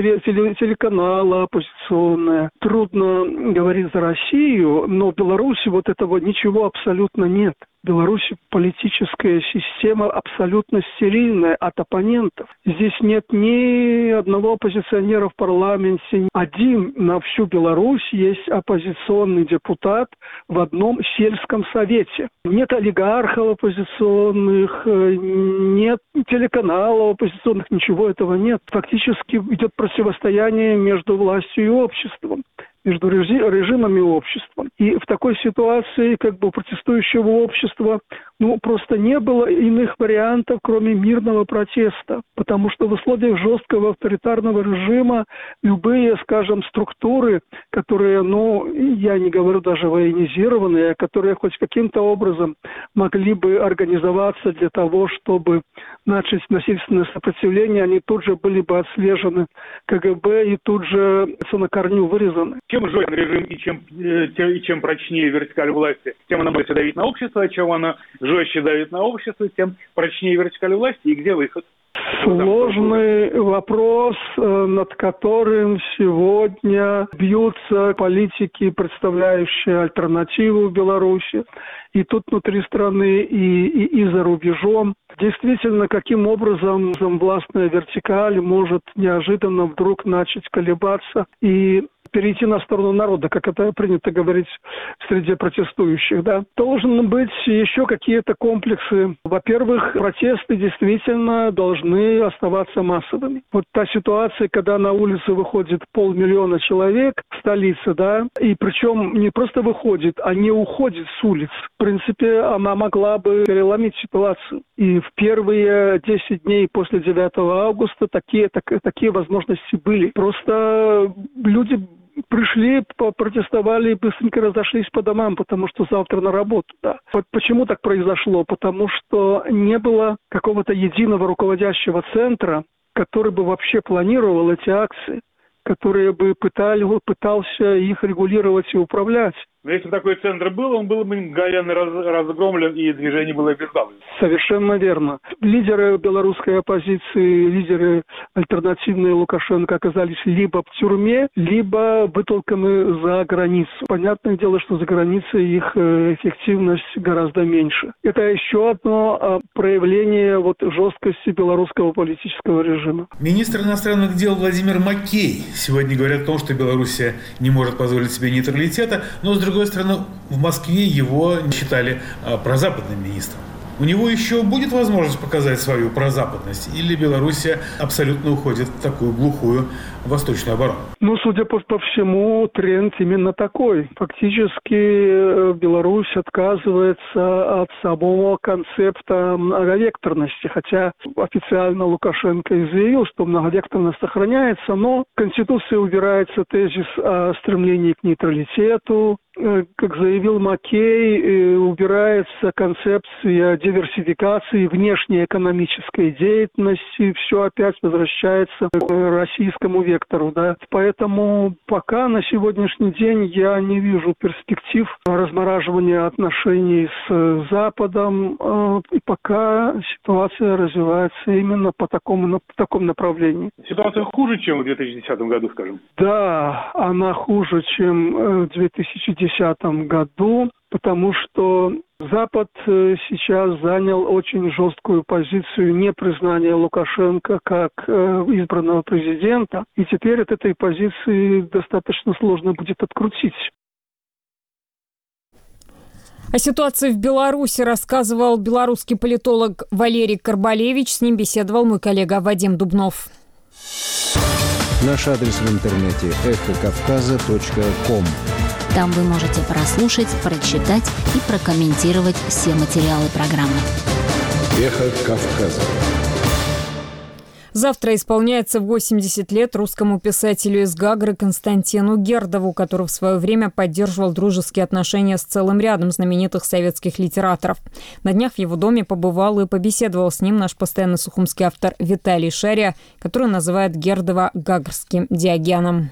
телеканалы оппозиционные. Трудно говорить за Россию, но в Беларуси вот этого ничего абсолютно нет. В Беларуси политическая система абсолютно стерильная от оппонентов. Здесь нет ни одного оппозиционера в парламенте. Один на всю Беларусь есть оппозиционный депутат в одном сельском совете. Нет олигархов оппозиционных, нет телеканалов оппозиционных, ничего этого нет. Фактически идет противостояние между властью и обществом, между режимами и обществом. И в такой ситуации как бы протестующего общества ну, просто не было иных вариантов, кроме мирного протеста. Потому что в условиях жесткого авторитарного режима любые, скажем, структуры, которые, ну, я не говорю даже военизированные, которые хоть каким-то образом могли бы организоваться для того, чтобы начать насильственное сопротивление, они тут же были бы отслежены КГБ и тут же на корню вырезаны. Чем жестче режим и чем, и чем прочнее вертикаль власти, тем она больше давит на общество, а чем она жестче давит на общество, тем прочнее вертикаль власти. И где выход? Сложный вопрос, над которым сегодня бьются политики, представляющие альтернативу в Беларуси, и тут внутри страны, и, и, и за рубежом. Действительно, каким образом властная вертикаль может неожиданно вдруг начать колебаться и перейти на сторону народа, как это принято говорить среди протестующих, да. Должны быть еще какие-то комплексы. Во-первых, протесты действительно должны оставаться массовыми. Вот та ситуация, когда на улицы выходит полмиллиона человек в столице, да, и причем не просто выходит, а не уходит с улиц. В принципе, она могла бы переломить ситуацию. И в первые десять дней после девятого августа такие, так, такие возможности были. Просто люди пришли, протестовали и быстренько разошлись по домам, потому что завтра на работу. Да. Вот почему так произошло? Потому что не было какого-то единого руководящего центра, который бы вообще планировал эти акции, который бы пытали, пытался их регулировать и управлять. Но если бы такой центр был, он был бы мгновенно раз, разгромлен, и движение было обездвижено. Совершенно верно. Лидеры белорусской оппозиции, лидеры альтернативные Лукашенко оказались либо в тюрьме, либо вытолканы за границу. Понятное дело, что за границей их эффективность гораздо меньше. Это еще одно проявление вот жесткости белорусского политического режима. Министр иностранных дел Владимир Маккей сегодня говорит о том, что Белоруссия не может позволить себе нейтралитета, но с другой С другой стороны, в Москве его считали а, прозападным министром. У него еще будет возможность показать свою прозападность? Или Белоруссия абсолютно уходит в такую глухую восточную оборону? Ну, судя по, по всему, тренд именно такой. Фактически Беларусь отказывается от самого концепта многовекторности. Хотя официально Лукашенко и заявил, что многовекторность сохраняется, но в Конституции убирается тезис о стремлении к нейтралитету. как заявил Маккей, убирается концепция диверсификации внешней экономической деятельности, все опять возвращается к российскому вектору. Да. Поэтому пока на сегодняшний день я не вижу перспектив размораживания отношений с Западом, и пока ситуация развивается именно по такому, по такому направлению. Ситуация хуже, чем в две тысячи десятом году, скажем? Да, она хуже, чем в две тысячи десятом году, потому что Запад сейчас занял очень жесткую позицию непризнания Лукашенко как избранного президента, и теперь от этой позиции достаточно сложно будет открутить. О ситуации в Беларуси рассказывал белорусский политолог Валерий Карбалевич. С ним беседовал мой коллега Вадим Дубнов. Наш адрес в интернете – эхо кавказа точка ком. Там вы можете прослушать, прочитать и прокомментировать все материалы программы. Эхо Кавказа. Завтра исполняется восемьдесят лет русскому писателю из Гагры Константину Гердову, который в свое время поддерживал дружеские отношения с целым рядом знаменитых советских литераторов. На днях в его доме побывал и побеседовал с ним наш постоянный сухумский автор Виталий Шария, который называет Гердова гагрским Диогеном.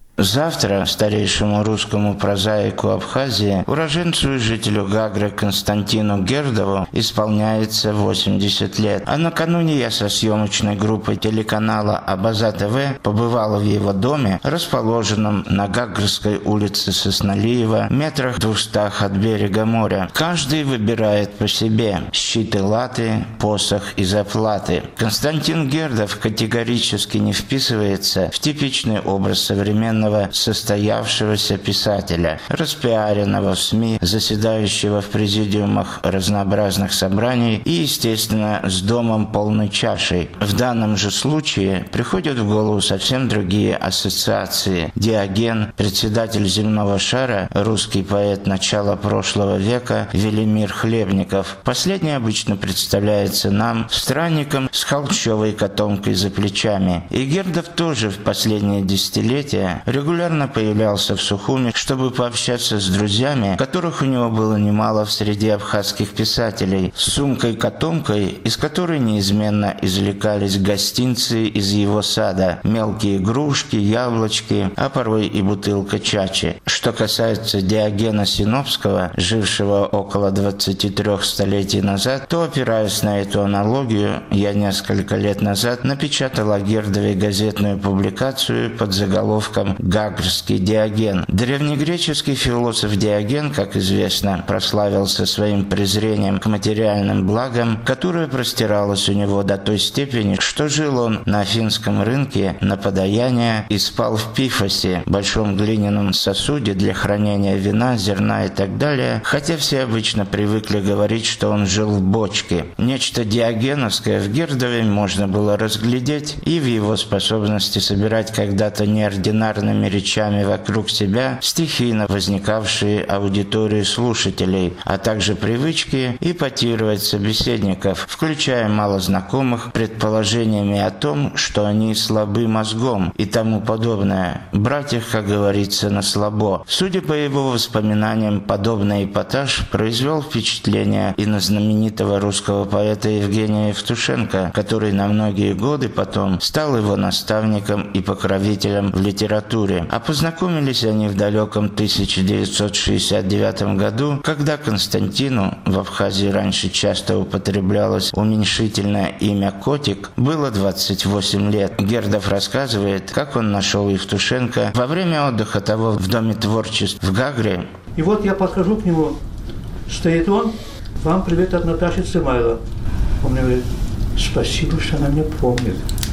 Завтра старейшему русскому прозаику Абхазии, уроженцу и жителю Гагры Константину Гердову исполняется восемьдесят лет. А накануне я со съемочной группой телеканала Абаза ТВ побывала в его доме, расположенном на Гагрской улице Соснолиева, метрах двухстах от берега моря. Каждый выбирает по себе щиты латы, посох и заплаты. Константин Гердов категорически не вписывается в типичный образ современного состоявшегося писателя, распиаренного в СМИ, заседающего в президиумах разнообразных собраний и, естественно, с домом полной чашей. В данном же случае приходят в голову совсем другие ассоциации. Диоген, председатель земного шара, русский поэт начала прошлого века Велимир Хлебников. Последний обычно представляется нам странником с холщовой котомкой за плечами. И Гердов тоже в последние десятилетия регулярно появлялся в Сухуми, чтобы пообщаться с друзьями, которых у него было немало в среде абхазских писателей, с сумкой-котомкой, из которой неизменно извлекались гостинцы из его сада, мелкие игрушки, яблочки, а порой и бутылка чачи. Что касается Диогена Синопского, жившего около двадцати трёх столетий назад, то, опираясь на эту аналогию, я несколько лет назад напечатал о Гердове газетную публикацию под заголовком «Гагрский Диоген». Древнегреческий философ Диоген, как известно, прославился своим презрением к материальным благам, которое простиралось у него до той степени, что жил он на афинском рынке на подаяние и спал в пифосе, большом глиняном сосуде для хранения вина, зерна и так далее, хотя все обычно привыкли говорить, что он жил в бочке. Нечто диогеновское в Гердове можно было разглядеть и в его способности собирать когда-то неординарными речами вокруг себя стихийно возникавшие аудитории слушателей, а также привычки ипотировать собеседников, включая малознакомых предположениями о том, что они слабы мозгом и тому подобное, брать их, как говорится, на слабо. Судя по его воспоминаниям, подобный эпатаж произвел впечатление и на знаменитого русского поэта Евгения Евтушенко, который на многие годы потом стал его наставником и покровителем в литературе. А познакомились они в далеком тысяча девятьсот шестьдесят девятом году, когда Константину, в Абхазии раньше часто употреблялось уменьшительное имя Котик, было двадцать восемь лет. Гердов рассказывает, как он нашел Евтушенко во время отдыха того в Доме творчеств в Гагре. И вот я подхожу к нему, стоит он, вам привет от Наташи Цимайло. Он мне говорит, спасибо, что она меня помнит.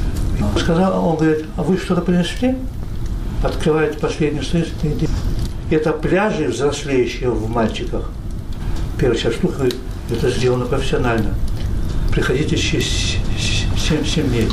Сказал, он говорит, а вы что-то принесли? Открывает последний страницу. Это пляжи, взрослеющие в мальчиках. Первая часть штука, говорит, это сделано профессионально. Приходите через семь дней.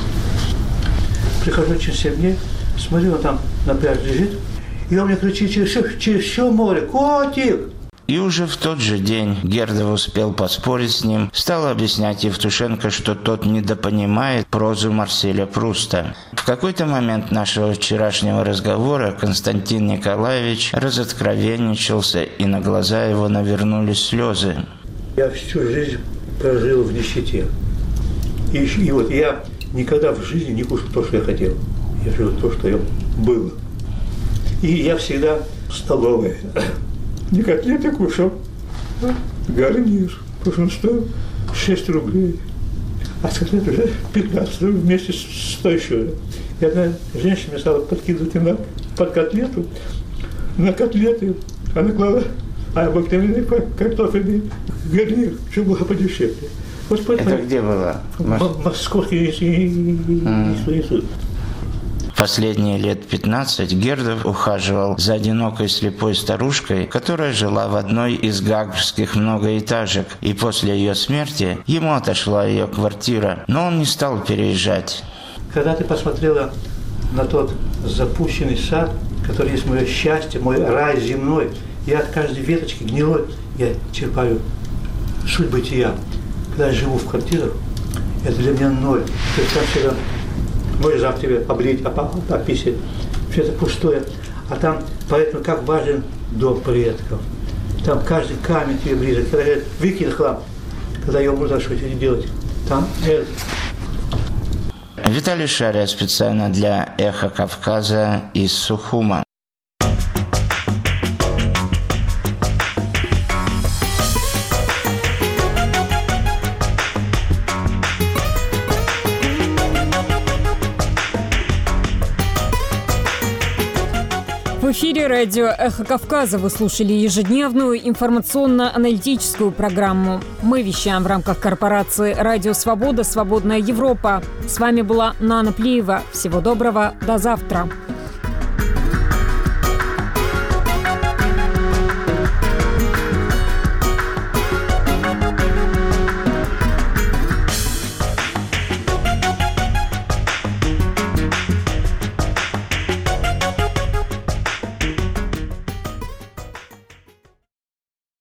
Прихожу через семь дней, смотрю, он там на пляже лежит, и он мне кричит через все, через все море, котик! И уже в тот же день Гердов успел поспорить с ним, стал объяснять Евтушенко, что тот недопонимает прозу Марселя Пруста. В какой-то момент нашего вчерашнего разговора Константин Николаевич разоткровенничался, и на глаза его навернулись слезы. Я всю жизнь прожил в нищете. И, и вот я никогда в жизни не кушал то, что я хотел. Я жил то, что я был. И я всегда в столовой. Не котлеты кушал, а гарнир. Потому что он стоил шесть рублей. А с котлет уже пятнадцать вместе с той еще. И одна женщина стала подкидывать на, под котлету, на котлеты. Она клала а обыкновенный картофельный гарнир, чтобы было подешевле. Вот это где было? Московский институт. Последние лет пятнадцать Гердов ухаживал за одинокой слепой старушкой, которая жила в одной из гаагских многоэтажек, и после ее смерти ему отошла ее квартира, но он не стал переезжать. Когда ты посмотрела на тот запущенный сад, который есть мое счастье, мой рай земной, я от каждой веточки гнилой, я черпаю суть бытия. Когда я живу в квартирах, это для меня ноль. То есть там всегда мой зав тебя облить, описать. Все это пустое. А там, поэтому как важен дом предков. Там каждый камень тебе близок. Когда говорят, выкинь хлам, когда его можно что-то делать. Там это. Виталий Шария специально для «Эхо Кавказа» из Сухума. В эфире радио «Эхо Кавказа» вы слушали ежедневную информационно-аналитическую программу. Мы вещаем в рамках корпорации «Радио Свобода. Свободная Европа». С вами была Нана Плиева. Всего доброго. До завтра.